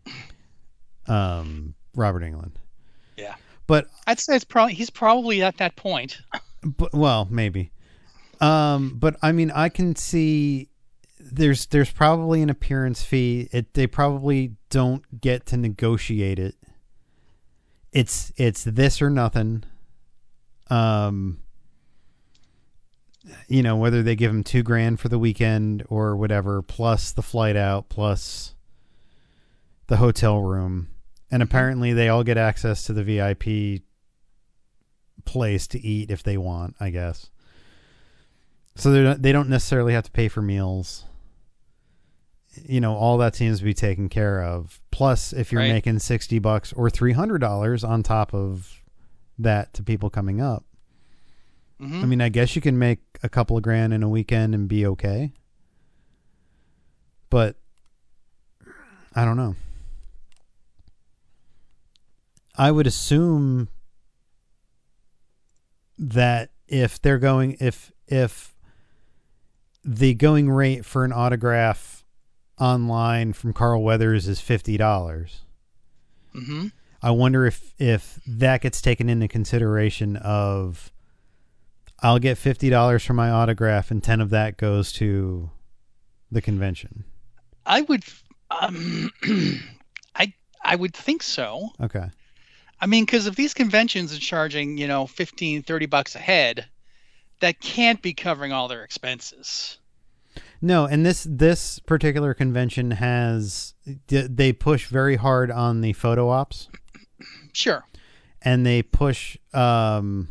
um, Robert Englund. Yeah. But, I'd say it's probably he's probably at that point. but well, maybe. Um, but I mean, I can see there's there's probably an appearance fee. It they probably don't get to negotiate it. It's it's this or nothing. Um, you know, whether they give him two grand for the weekend or whatever, plus the flight out, plus the hotel room. And apparently they all get access to the V I P place to eat if they want, I guess. So they they don't necessarily have to pay for meals. You know, all that seems to be taken care of. Plus, if you're Right. making sixty bucks or three hundred dollars on top of that to people coming up. Mm-hmm. I mean, I guess you can make a couple of grand in a weekend and be okay. But I don't know. I would assume that if they're going, if if the going rate for an autograph online from Carl Weathers is fifty dollars, Mm-hmm. I wonder if if that gets taken into consideration of I'll get fifty dollars for my autograph and ten of that goes to the convention. I would, um, I I would think so. Okay. I mean, because if these conventions are charging, you know, fifteen, thirty bucks a head, that can't be covering all their expenses. No, and this this particular convention has they push very hard on the photo ops, Sure. and they push um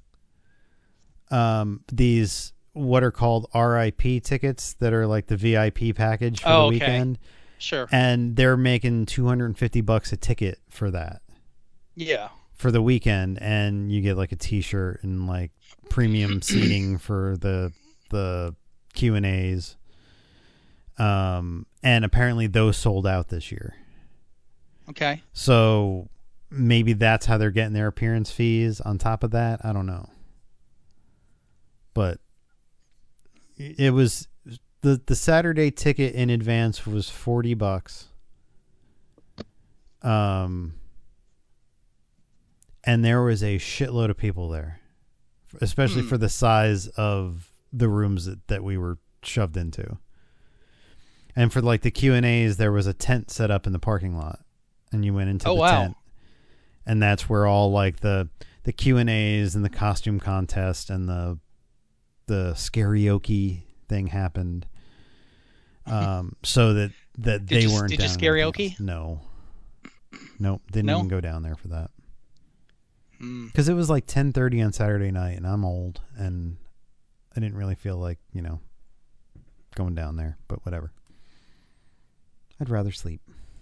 um these what are called R I P tickets that are like the V I P package for Oh, the okay. weekend, Sure. and they're making two hundred fifty bucks a ticket for that. Yeah. For the weekend, and you get like a T-shirt and like premium seating for the the Q and A's. Um, and apparently those sold out this year. Okay. So maybe that's how they're getting their appearance fees on top of that. I don't know, but it was the the Saturday ticket in advance was forty bucks. Um. and there was a shitload of people there, especially Hmm. for the size of the rooms that, that we were shoved into. And for like the Q and A's, there was a tent set up in the parking lot, and you went into Oh, the wow. tent, and that's where all like the the Q and A's and the costume contest and the the karaoke thing happened. Um, so that that Did they you- weren't. did you down and everything karaoke? else. No, nope, didn't No? even go down there for that. Hmm. Because it was like ten thirty on Saturday night, and I'm old, and I didn't really feel like, you know, going down there, but whatever. I'd rather sleep.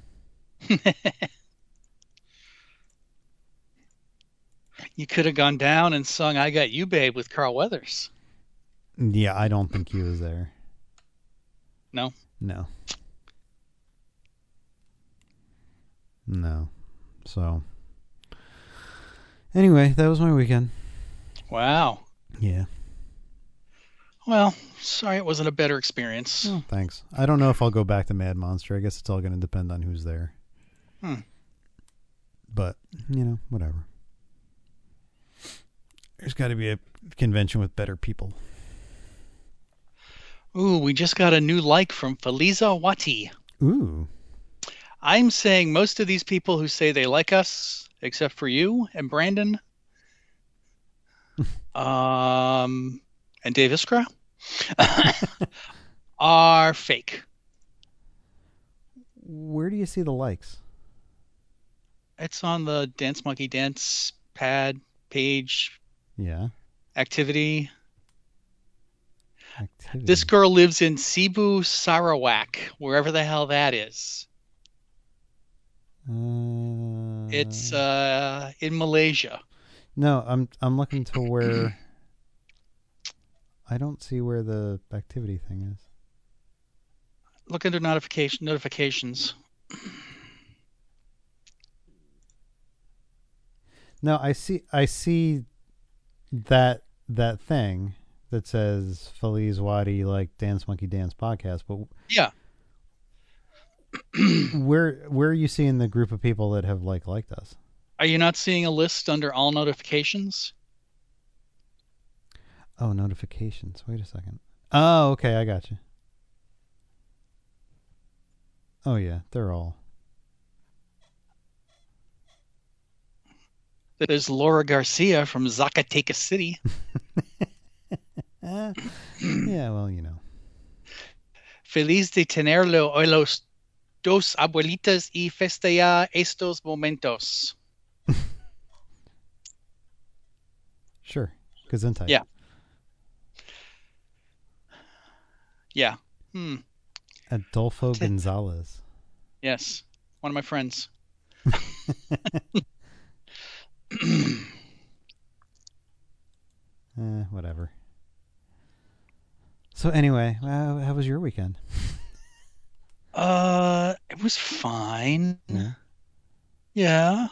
You could have gone down and sung "I Got You, Babe" with Carl Weathers. Yeah, I don't think he was there. No? No. No. So, anyway, that was my weekend. Wow. Yeah. Well, sorry it wasn't a better experience. Oh, thanks. I don't know if I'll go back to Mad Monster. I guess it's all going to depend on who's there. Hmm. But, you know, whatever. There's got to be a convention with better people. Ooh, we just got a new like from Feliza Wati. Ooh. I'm saying most of these people who say they like us, except for you and Brandon, um, and Dave Iskra, are fake. Where do you see the likes? It's on the Dance Monkey Dance pad page Yeah. activity. Activity. This girl lives in Cebu, Sarawak, wherever the hell that is. Uh, It's uh, in Malaysia. no, I'm I'm looking to where I don't see where the activity thing is. Look under notification notifications. No, I see I see that that thing that says Feliz Wadi like Dance Monkey Dance podcast, but Yeah. where where are you seeing the group of people that have like liked us? Are you not seeing a list under all notifications? Oh, notifications. Wait a second. Oh, okay, I got you. Oh yeah, they're all. There's Laura Garcia from Zacatecas City. Eh, yeah, well, you know. Feliz de tenerlo hoy los dos abuelitas y festejar estos momentos. Sure. Gesundheit. Yeah. Yeah. Hmm. Adolfo T- Gonzalez. Yes. One of my friends. Eh, whatever. So anyway, how, how was your weekend? Uh, it was fine. Yeah. Yeah.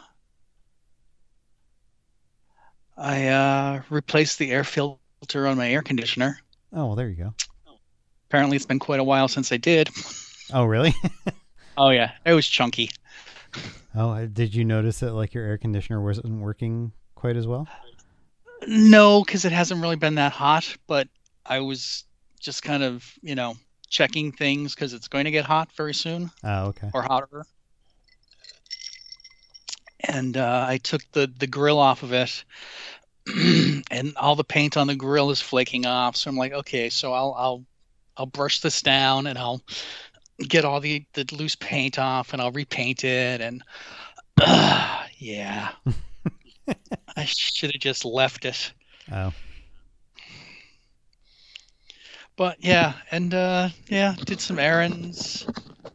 I uh replaced the air filter on my air conditioner. Oh, well, there you go. Apparently, it's been quite a while since I did. Oh, really? Oh yeah, it was chunky. Oh, uh, did you notice that like your air conditioner wasn't working quite as well? No, because it hasn't really been that hot, but I was just kind of, you know, checking things because it's going to get hot very soon Oh, okay. or hotter. And uh, I took the, the grill off of it, and all the paint on the grill is flaking off. So I'm like, okay, so I'll I'll I'll brush this down and I'll get all the, the loose paint off and I'll repaint it. And uh, yeah, I should have just left it. Oh, But yeah, and uh, yeah, did some errands.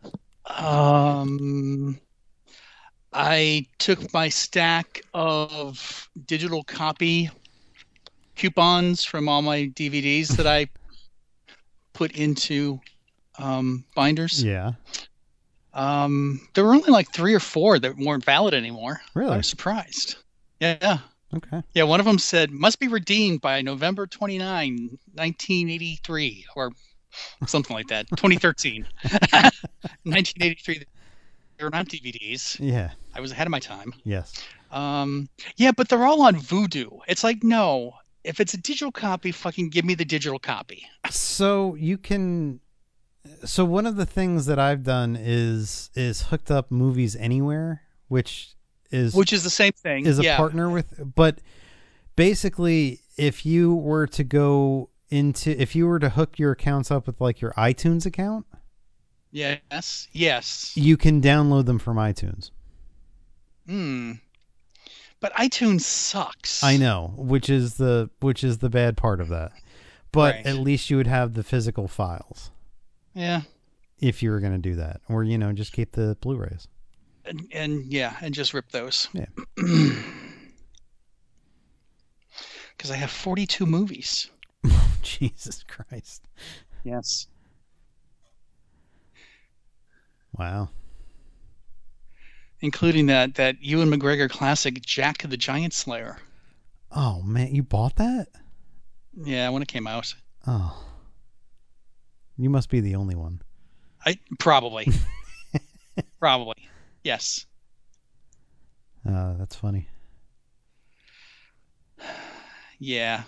Um, I took my stack of digital copy coupons from all my D V Ds that I put into um, binders. yeah. Um, there were only like three or four that weren't valid anymore. I Really? was surprised. Yeah. Okay. Yeah, one of them said must be redeemed by November twenty-ninth, nineteen eighty-three or something like that. twenty thirteen. nineteen eighty-three. were not D V Ds. Yeah. I was ahead of my time. Yes. Um, yeah, but they're all on Vudu. It's like, no, if it's a digital copy, fucking give me the digital copy. So you can. So one of the things that I've done is is hooked up Movies Anywhere, which is Which is the same thing. is a yeah. partner with. But basically, if you were to go into, if you were to hook your accounts up with like your iTunes account, Yes. Yes. you can download them from iTunes. Hmm. But iTunes sucks. I know, which is the which is the bad part of that. But Right. at least you would have the physical files Yeah. if you were going to do that, or you know, just keep the Blu-rays. And, and yeah, and just rip those. Yeah. Because I have forty-two movies. Jesus Christ! Yes. Wow. Including that that Ewan McGregor classic Jack the Giant Slayer. Oh man, you bought that? Yeah, when it came out. Oh, you must be the only one. I probably. Probably. Yes. Uh, that's funny. Yeah.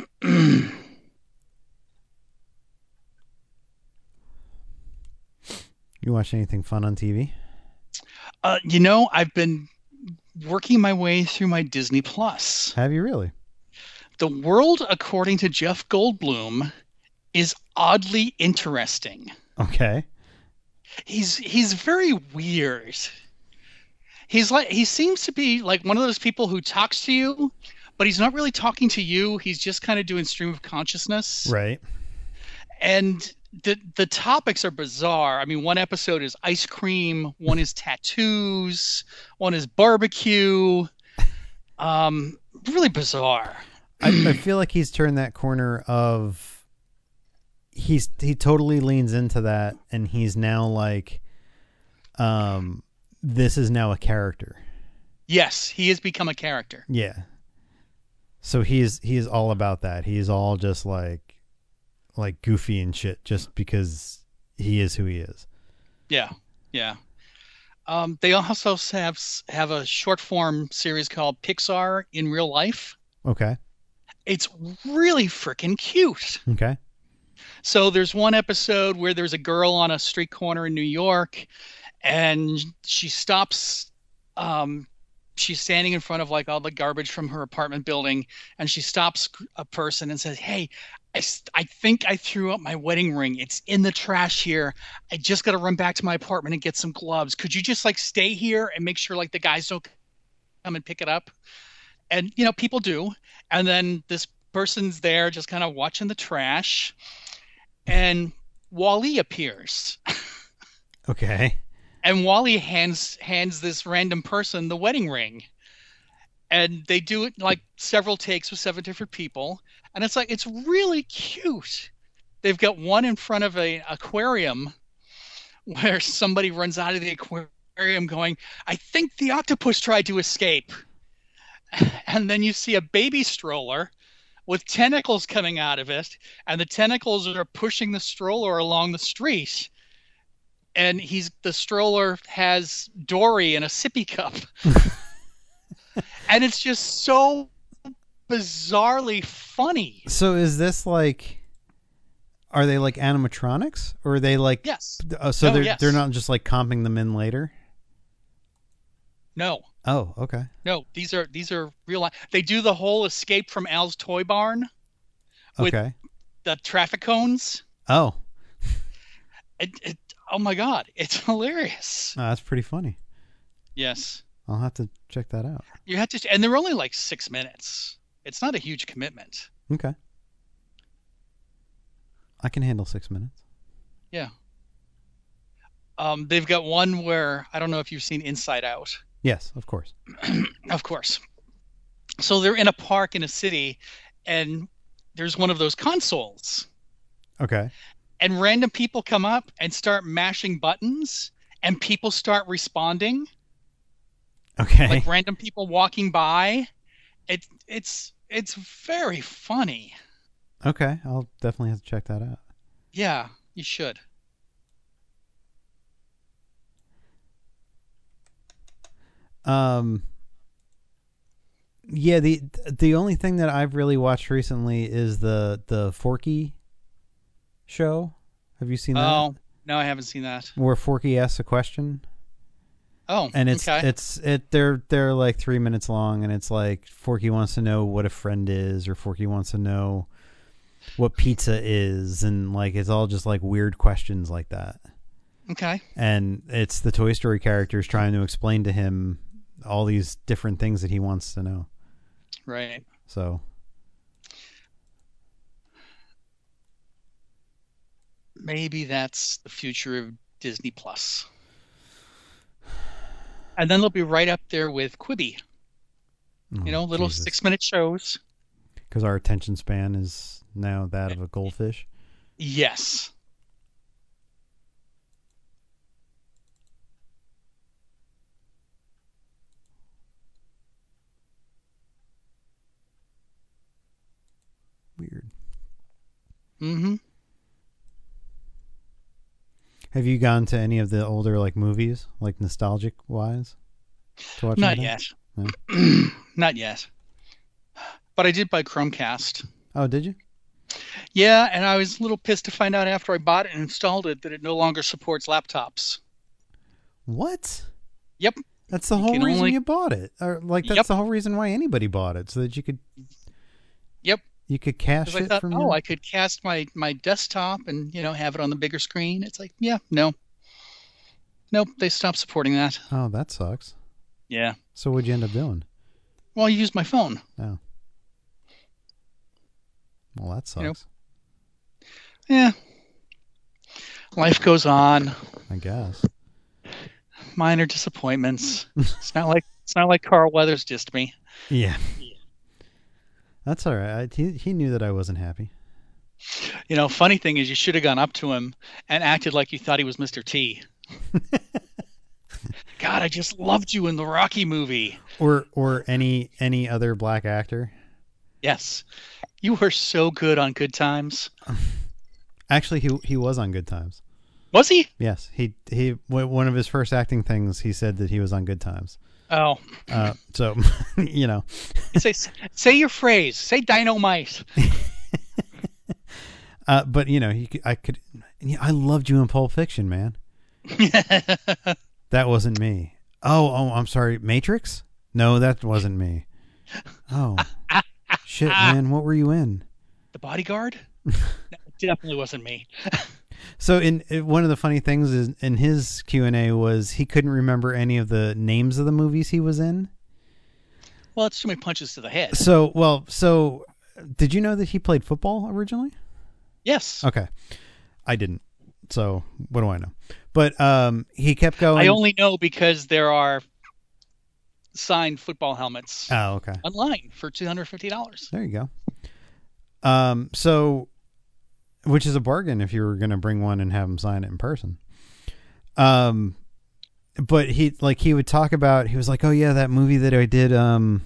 You watch anything fun on T V? Uh, you know, I've been working my way through my Disney Plus. Have you really? The World According to Jeff Goldblum is oddly interesting. Okay. He's he's very weird. He's like he seems to be like one of those people who talks to you, but he's not really talking to you. He's just kind of doing stream of consciousness. Right. And the the topics are bizarre. I mean, one episode is ice cream, one is tattoos, one is barbecue. Um, really bizarre. I, I feel like he's turned that corner of he's he totally leans into that, and he's now like, um, this is now a character. Yes, he has become a character. Yeah. So he is he is all about that. He is all just like like goofy and shit just because he is who he is. Yeah, yeah. Um, they also have have a short form series called Pixar in Real Life. Okay. It's really freaking cute. Okay. So there's one episode where there's a girl on a street corner in New York, and she stops. Um, she's standing in front of like all the garbage from her apartment building, and she stops a person and says, "Hey, I, I think I threw out my wedding ring. It's in the trash here. I just got to run back to my apartment and get some gloves. Could you just like stay here and make sure like the guys don't come and pick it up?" And you know, people do. And then this person's there just kind of watching the trash, and Wall-E appears. Okay. And Wall-E hands hands this random person the wedding ring. And they do it like several takes with seven different people. And it's like, it's really cute. They've got one in front of an aquarium where somebody runs out of the aquarium going, "I think the octopus tried to escape." And then you see a baby stroller with tentacles coming out of it. And the tentacles are pushing the stroller along the street. And he's the stroller has Dory in a sippy cup. And it's just so bizarrely funny. So is this like, are they like animatronics, or are they like, Yes. uh, so No, they're yes. they're not just like comping them in later? No, Oh, okay. no, these are these are real life. They do the whole escape from Al's Toy Barn with Okay. the traffic cones. Oh, It, it, oh my God, it's hilarious. oh, that's pretty funny. Yes. I'll have to check that out. You have to, and they're only like six minutes. It's not a huge commitment. Okay. I can handle six minutes. Yeah. Um, they've got one where I don't know if you've seen Inside Out. Yes, of course. Of course. So they're in a park in a city, and there's one of those consoles, Okay. and random people come up and start mashing buttons, and people start responding, Okay. like random people walking by. It it's it's very funny. Okay. I'll definitely have to check that out. Yeah, you should. Um. Yeah, the the only thing that I've really watched recently is the the Forky show. Have you seen that? Oh, no, I haven't seen that. Where Forky asks a question. Oh, And it's okay. it's it they're they're like three minutes long, and it's like Forky wants to know what a friend is, or Forky wants to know what pizza is, and like it's all just like weird questions like that. Okay. And it's the Toy Story characters trying to explain to him all these different things that he wants to know. Right. So maybe that's the future of Disney Plus. And then they'll be right up there with Quibi. oh, You know, little Jesus. six-minute shows. Because our attention span is now that of a goldfish. Yes. Weird. Mm-hmm. Have you gone to any of the older like movies, like nostalgic wise? To watch Not anything? yet. No? Not yet. But I did buy Chromecast. Oh, did you? Yeah, and I was a little pissed to find out after I bought it and installed it that it no longer supports laptops. What? Yep. That's the You whole can reason only- you bought it. Or like that's Yep. the whole reason why anybody bought it, so that you could Yep. you could cache Because I it thought, from oh, your... I could cast my, my desktop and, you know, have it on the bigger screen. It's like, yeah, no. Nope, they stopped supporting that. Oh, that sucks. Yeah. So what'd you end up doing? Well, I used my phone. Oh. Well, that sucks. You know, Yeah. Life goes on. I guess. Minor disappointments. It's not like it's not like Carl Weathers dissed me. Yeah. That's all right. I, he he knew that I wasn't happy. You know, funny thing is you should have gone up to him and acted like you thought he was Mister T. God, I just loved you in the Rocky movie. Or or any any other black actor. Yes. You were so good on Good Times. Actually, he he was on Good Times. Was he? Yes, he he one of his first acting things. He said that he was on Good Times. Oh. Uh, so you know, Say say your phrase. Say dynamite. uh, but you know, he could, I could. I loved you in Pulp Fiction, man. That wasn't me. Oh, oh, I'm sorry. Matrix? No, that wasn't me. Oh, shit, man. What were you in? The Bodyguard? No, it definitely wasn't me. So, in, in one of the funny things is in his Q and A was he couldn't remember any of the names of the movies he was in. Well, it's too many punches to the head. So, well, so did you know that he played football originally? Yes. Okay, I didn't. So, what do I know? But um, he kept going. I only know because there are signed football helmets Oh, okay. online for two hundred fifty dollars. There you go. Um, so, which is a bargain if you were going to bring one and have him sign it in person. Um, but he like he would talk about. He was like, "Oh yeah, that movie that I did um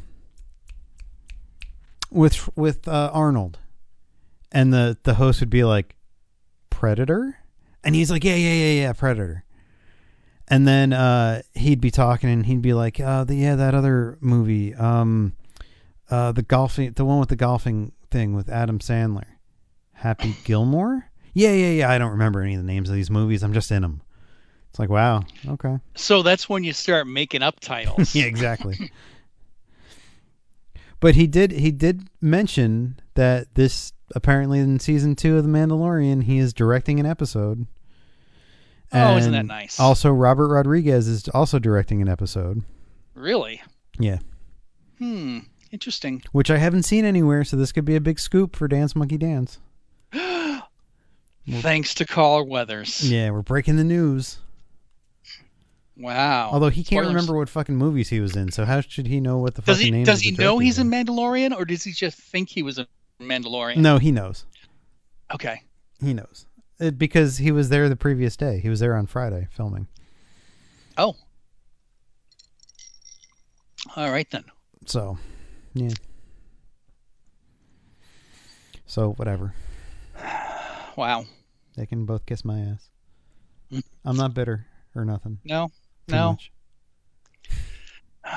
with with uh, Arnold," and the the host would be like, "Predator," and he's like, "Yeah, yeah, yeah, yeah, Predator." And then uh, he'd be talking, and he'd be like, uh, the, "Yeah, that other movie, um, uh, the golfing, the one with the golfing thing with Adam Sandler, Happy Gilmore." Yeah, yeah, yeah. I don't remember any of the names of these movies. I'm just in them. It's like, wow, okay. So that's when you start making up titles. Yeah, exactly. But he did he did mention that this apparently in season two of The Mandalorian he is directing an episode. Oh, isn't that And nice? Also, Robert Rodriguez is also directing an episode. Really? Yeah, Hmm. Interesting. which I haven't seen anywhere, so this could be a big scoop for Dance Monkey Dance. Thanks to Carl Weathers. Yeah, we're breaking the news. Wow. Although he can't Spoilers. remember what fucking movies he was in, so how should he know what the Does fucking he names does of he the know directors he's are? a Mandalorian, or does he just think he was a Mandalorian? No, he knows. Okay. He knows. It, because he was there the previous day. He was there on Friday filming. Oh. All right then. So, yeah. So, whatever. Wow. They can both kiss my ass. Mm. I'm not bitter or nothing. No. Too No. much.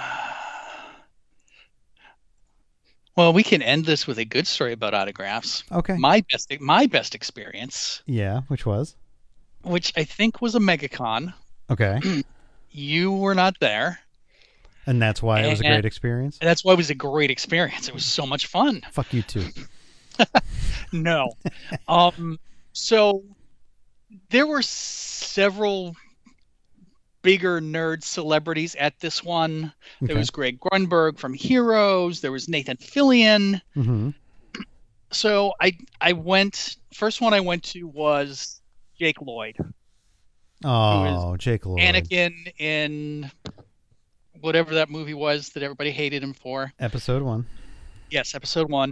Well, we can end this with a good story about autographs. Okay. My best my best experience, Yeah, which was? which I think was a MegaCon. Okay. You were not there, And that's why it was a and great experience? and that's why it was a great experience. It was so much fun. Fuck you too. No. Um, so there were several bigger nerd celebrities at this one. There Okay. was Greg Grunberg from Heroes. There was Nathan Fillion. Mm-hmm. So I I went. First one I went to was Jake Lloyd, Oh, Jake Lloyd. Anakin in whatever that movie was that everybody hated him for. Episode one. Yes, episode one.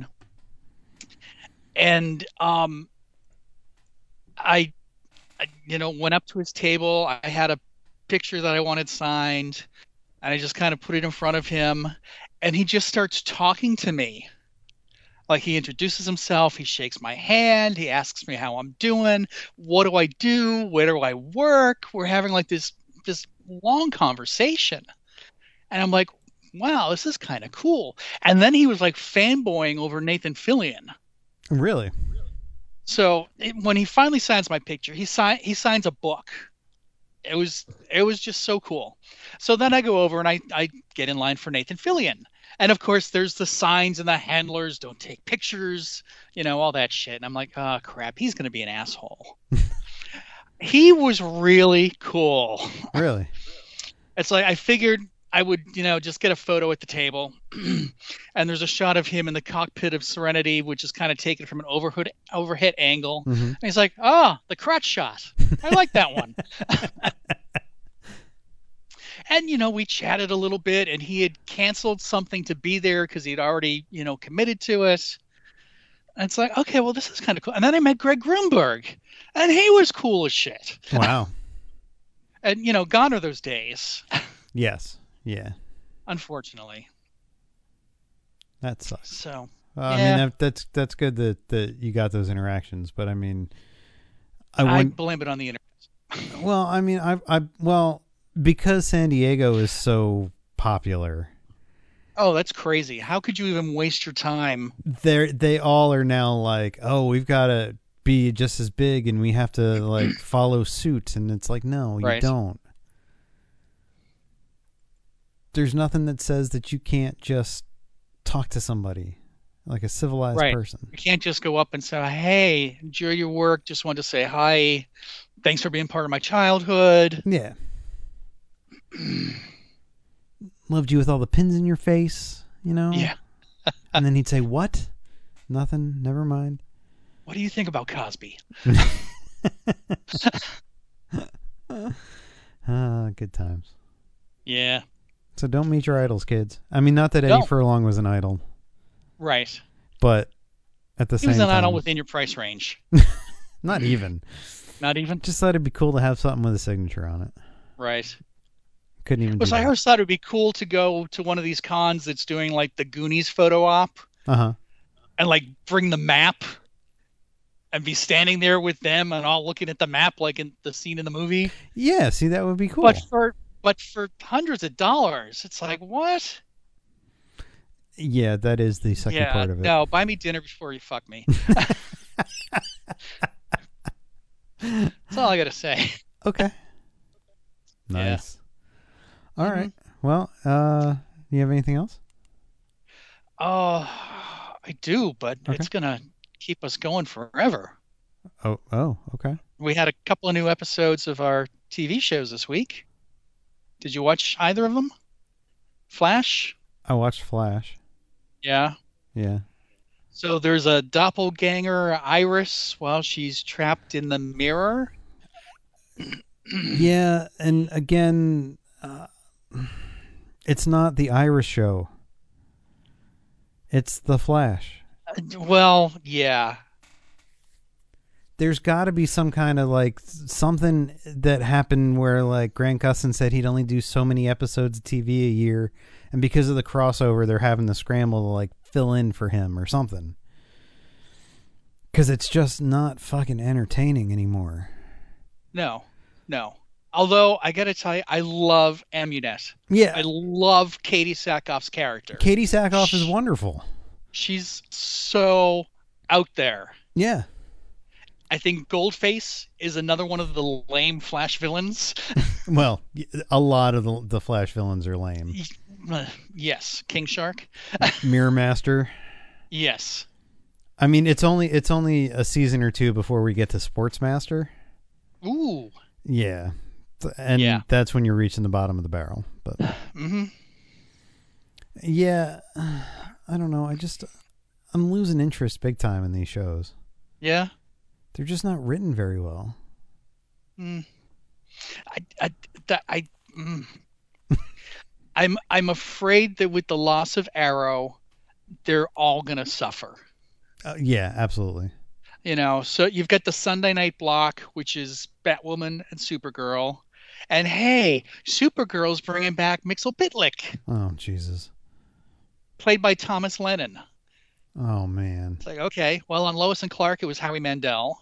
And um, I, I, you know, went up to his table. I had a picture that I wanted signed, and I just kind of put it in front of him, and he just starts talking to me. Like he introduces himself, he shakes my hand, he asks me how I'm doing, what do I do, where do I work? We're having like this this long conversation, and I'm like, wow, this is kind of cool. And then he was like fanboying over Nathan Fillion. Really? So it, when he finally signs my picture, he sign he signs a book. It was it was just so cool. So then I go over and I I get in line for Nathan Fillion, and of course there's the signs and the handlers don't take pictures, you know, all that shit. And I'm like, oh crap, he's gonna be an asshole. He was really cool. Really? It's like I figured I would, you know, just get a photo at the table, and there's a shot of him in the cockpit of Serenity, which is kind of taken from an overhead overhead angle. Mm-hmm. And he's like, "Ah, oh, the crotch shot. I like that one." And you know, we chatted a little bit, and he had canceled something to be there because he'd already, you know, committed to it. And it's like, okay, well, this is kind of cool. And then I met Greg Grunberg, and he was cool as shit. Wow. And you know, gone are those days. Yes. Yeah. Unfortunately. That sucks. So Well, I yeah. mean, that, that's that's good that, that you got those interactions, but I mean, I I wouldn't. blame it on the internet. Well, I mean, I, I, well, because San Diego is so popular, Oh, that's crazy. How could you even waste your time? they they all are now like, oh, we've got to be just as big, and we have to like follow suit, and it's like, no, you Right. don't. There's nothing that says that you can't just talk to somebody like a civilized Right. person. You can't just go up and say, "Hey, enjoy your work. Just wanted to say hi. Thanks for being part of my childhood." Yeah. Loved you with all the pins in your face, you know? Yeah. And then he'd say, what? Nothing. Never mind. What do you think about Cosby? Ah, good times. Yeah. So don't meet your idols, kids. I mean, not that Eddie No. Furlong was an idol, Right. but at the He same was an time, idol within your price range. not even. Not even. Just thought it'd be cool to have something with a signature on it. Right. Couldn't even. Because do I that. always thought it'd be cool to go to one of these cons that's doing like the Goonies photo op Uh-huh. and like bring the map and be standing there with them and all looking at the map like in the scene in the movie. Yeah, see, that would be cool. But for but for hundreds of dollars, it's like what? Yeah, that is the second yeah, part of it. no, buy me dinner before you fuck me. That's all I gotta say. Okay. Yeah. Nice. All right. Well, uh, you have anything else? Oh, I do, but Okay. it's gonna keep us going forever. Oh, oh, okay. We had a couple of new episodes of our T V shows this week. Did you watch either of them? Flash? I watched Flash. Yeah. Yeah. So there's a doppelganger Iris while she's trapped in the mirror. Yeah, and again, uh, it's not the Irish show. It's the Flash. Uh, Well, yeah. There's got to be some kind of like something that happened where like Grant Gustin said he'd only do so many episodes of T V a year, and because of the crossover, they're having to scramble to like fill in for him or something. Because it's just not fucking entertaining anymore. No, no. Although I gotta tell you, I love Amunet. Yeah, I love Katie Sackhoff's character. Katie Sackhoff is wonderful. She's so out there. Yeah. I think Goldface is another one of the lame Flash villains. Well, y- a lot of the, the Flash villains are lame. Yes, King Shark. Mirror Master. Yes. I mean, it's only it's only a season or two before we get to Sportsmaster. Ooh. Yeah. Th- And Yeah. that's when you're reaching the bottom of the barrel. But Mm-hmm. yeah, I don't know. I just I'm losing interest big time in these shows. Yeah. They're just not written very well. Mm. I, I, that, I, mm. I'm, I'm afraid that with the loss of Arrow, they're all gonna suffer. Uh, yeah, absolutely. You know, so you've got the Sunday night block, which is Batwoman and Supergirl, and hey, Supergirl's bringing back Mixel Bitlick, Oh, Jesus. played by Thomas Lennon. Oh, man. It's like, okay, well, on Lois and Clark, it was Howie Mandel.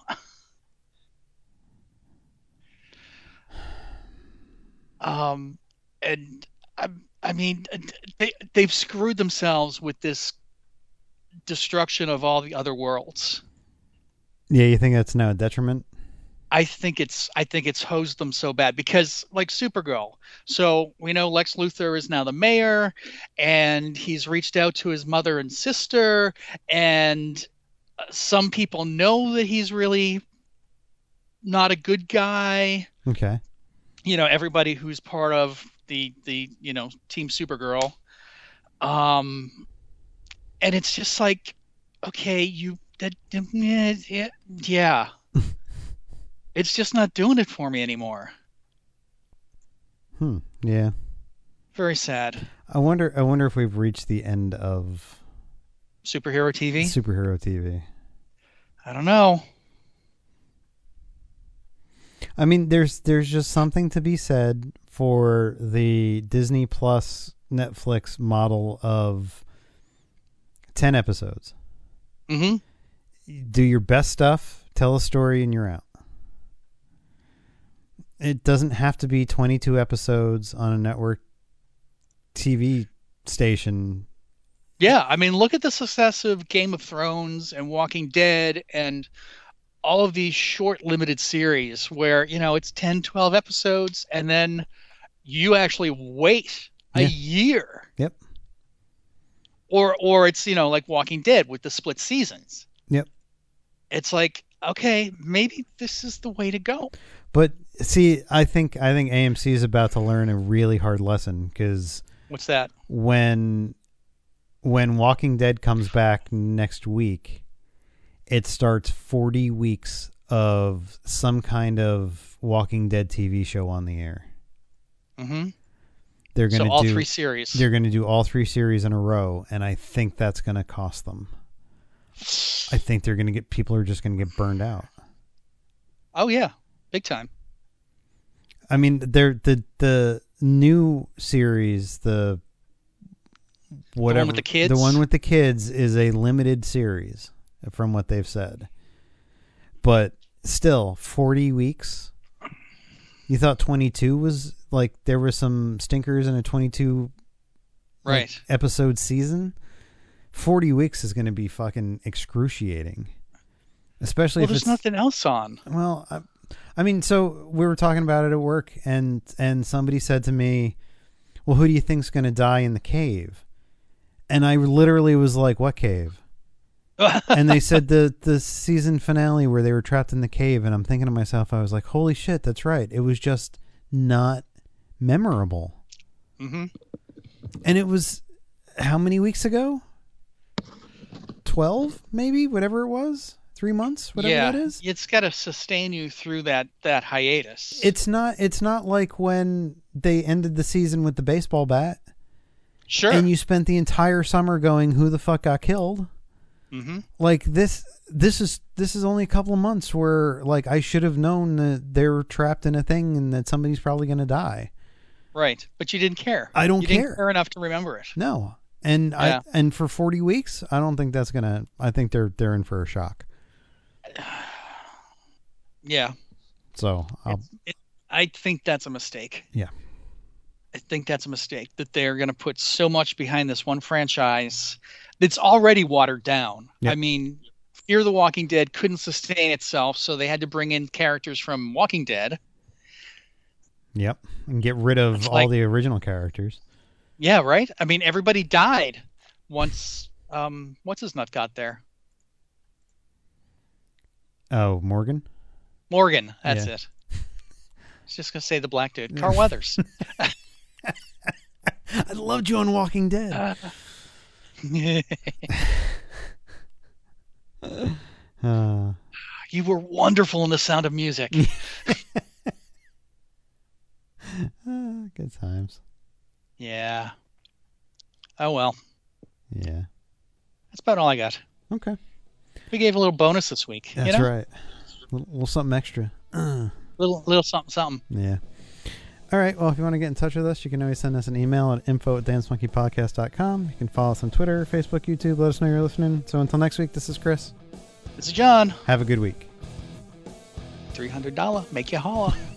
um, and I, I mean, they they've screwed themselves with this destruction of all the other worlds. Yeah, you think that's now a detriment? I think it's I think it's hosed them so bad because like Supergirl. So we know Lex Luthor is now the mayor, and he's reached out to his mother and sister, and uh, some people know that he's really not a good guy. Okay. You know, everybody who's part of the the you know Team Supergirl, um, and it's just like, okay, you that yeah yeah. It's just not doing it for me anymore. Hmm. Yeah. Very sad. I wonder. I wonder if we've reached the end of Superhero T V? superhero T V. I don't know. I mean, there's there's just something to be said for the Disney Plus Netflix model of ten episodes. Mm-hmm. Do your best stuff, tell a story, and you're out. It doesn't have to be twenty-two episodes on a network T V station. Yeah, I mean, look at the success of Game of Thrones and Walking Dead and all of these short limited series where, you know, it's ten, twelve episodes and then you actually wait a Yeah. year. Yep. Or or it's, you know, like Walking Dead with the split seasons. Yep. It's like, okay, maybe this is the way to go. But see, I think I think A M C is about to learn a really hard lesson because What's that? when when Walking Dead comes back next week, it starts forty weeks of some kind of Walking Dead T V show on the air. Mm-hmm. They're going So to all do three series. They're going to do all three series in a row, and I think that's going to cost them. I think they're going to get people are just going to get burned out. Oh yeah, big time. I mean, they're the the new series, the whatever with the kids? the one with the kids is a limited series, from what they've said. But still, forty weeks. You thought twenty-two was like there were some stinkers in a twenty-two like, Right. episode season. forty weeks is going to be fucking excruciating. Especially Well, if there's it's nothing else on. well, I, I mean, so we were talking about it at work, and and somebody said to me, "Well, who do you think's going to die in the cave?" And I literally was like, "What cave?" And they said the the season finale where they were trapped in the cave, and I'm thinking to myself, I was like, "Holy shit, that's right. It was just not memorable." Mm-hmm. And it was how many weeks ago? twelve, maybe, whatever it was. Three months, whatever yeah, that is. it's got to sustain you through that that hiatus. It's not. It's not like when they ended the season with the baseball bat, sure. and you spent the entire summer going, "Who the fuck got killed?" Mm-hmm. Like this. This is this is only a couple of months where, like, I should have known that they're trapped in a thing and that somebody's probably going to die. Right, but you didn't care. I don't you care. Didn't care enough to remember it. No, and Yeah. I and for forty weeks, I don't think that's gonna. I think they're they're in for a shock. Yeah, So I'll, it, I think that's a mistake. yeah. I think that's a mistake that they're going to put so much behind this one franchise that's already watered down. Yep. I mean, Fear the Walking Dead couldn't sustain itself, so they had to bring in characters from Walking Dead. Yep. And get rid of It's all like- the original characters. Yeah, right? I mean, everybody died once, um, what's his nut got there? Oh, Morgan? Morgan, that's Yeah. it. I was just going to say the black dude. Carl Weathers. I loved you on Walking Dead. Uh, Uh, you were wonderful in The Sound of Music. uh, good times. Yeah. Oh, well. Yeah. That's about all I got. Okay. We gave a little bonus this week. That's you know? right. A little, little something extra. Uh, Little, little something, something. yeah. All right. Well, if you want to get in touch with us, you can always send us an email at info at dance monkey podcast dot com. You can follow us on Twitter, Facebook, YouTube. Let us know you're listening. So until next week, this is Chris. This is John. Have a good week. three hundred dollars. Make you holla.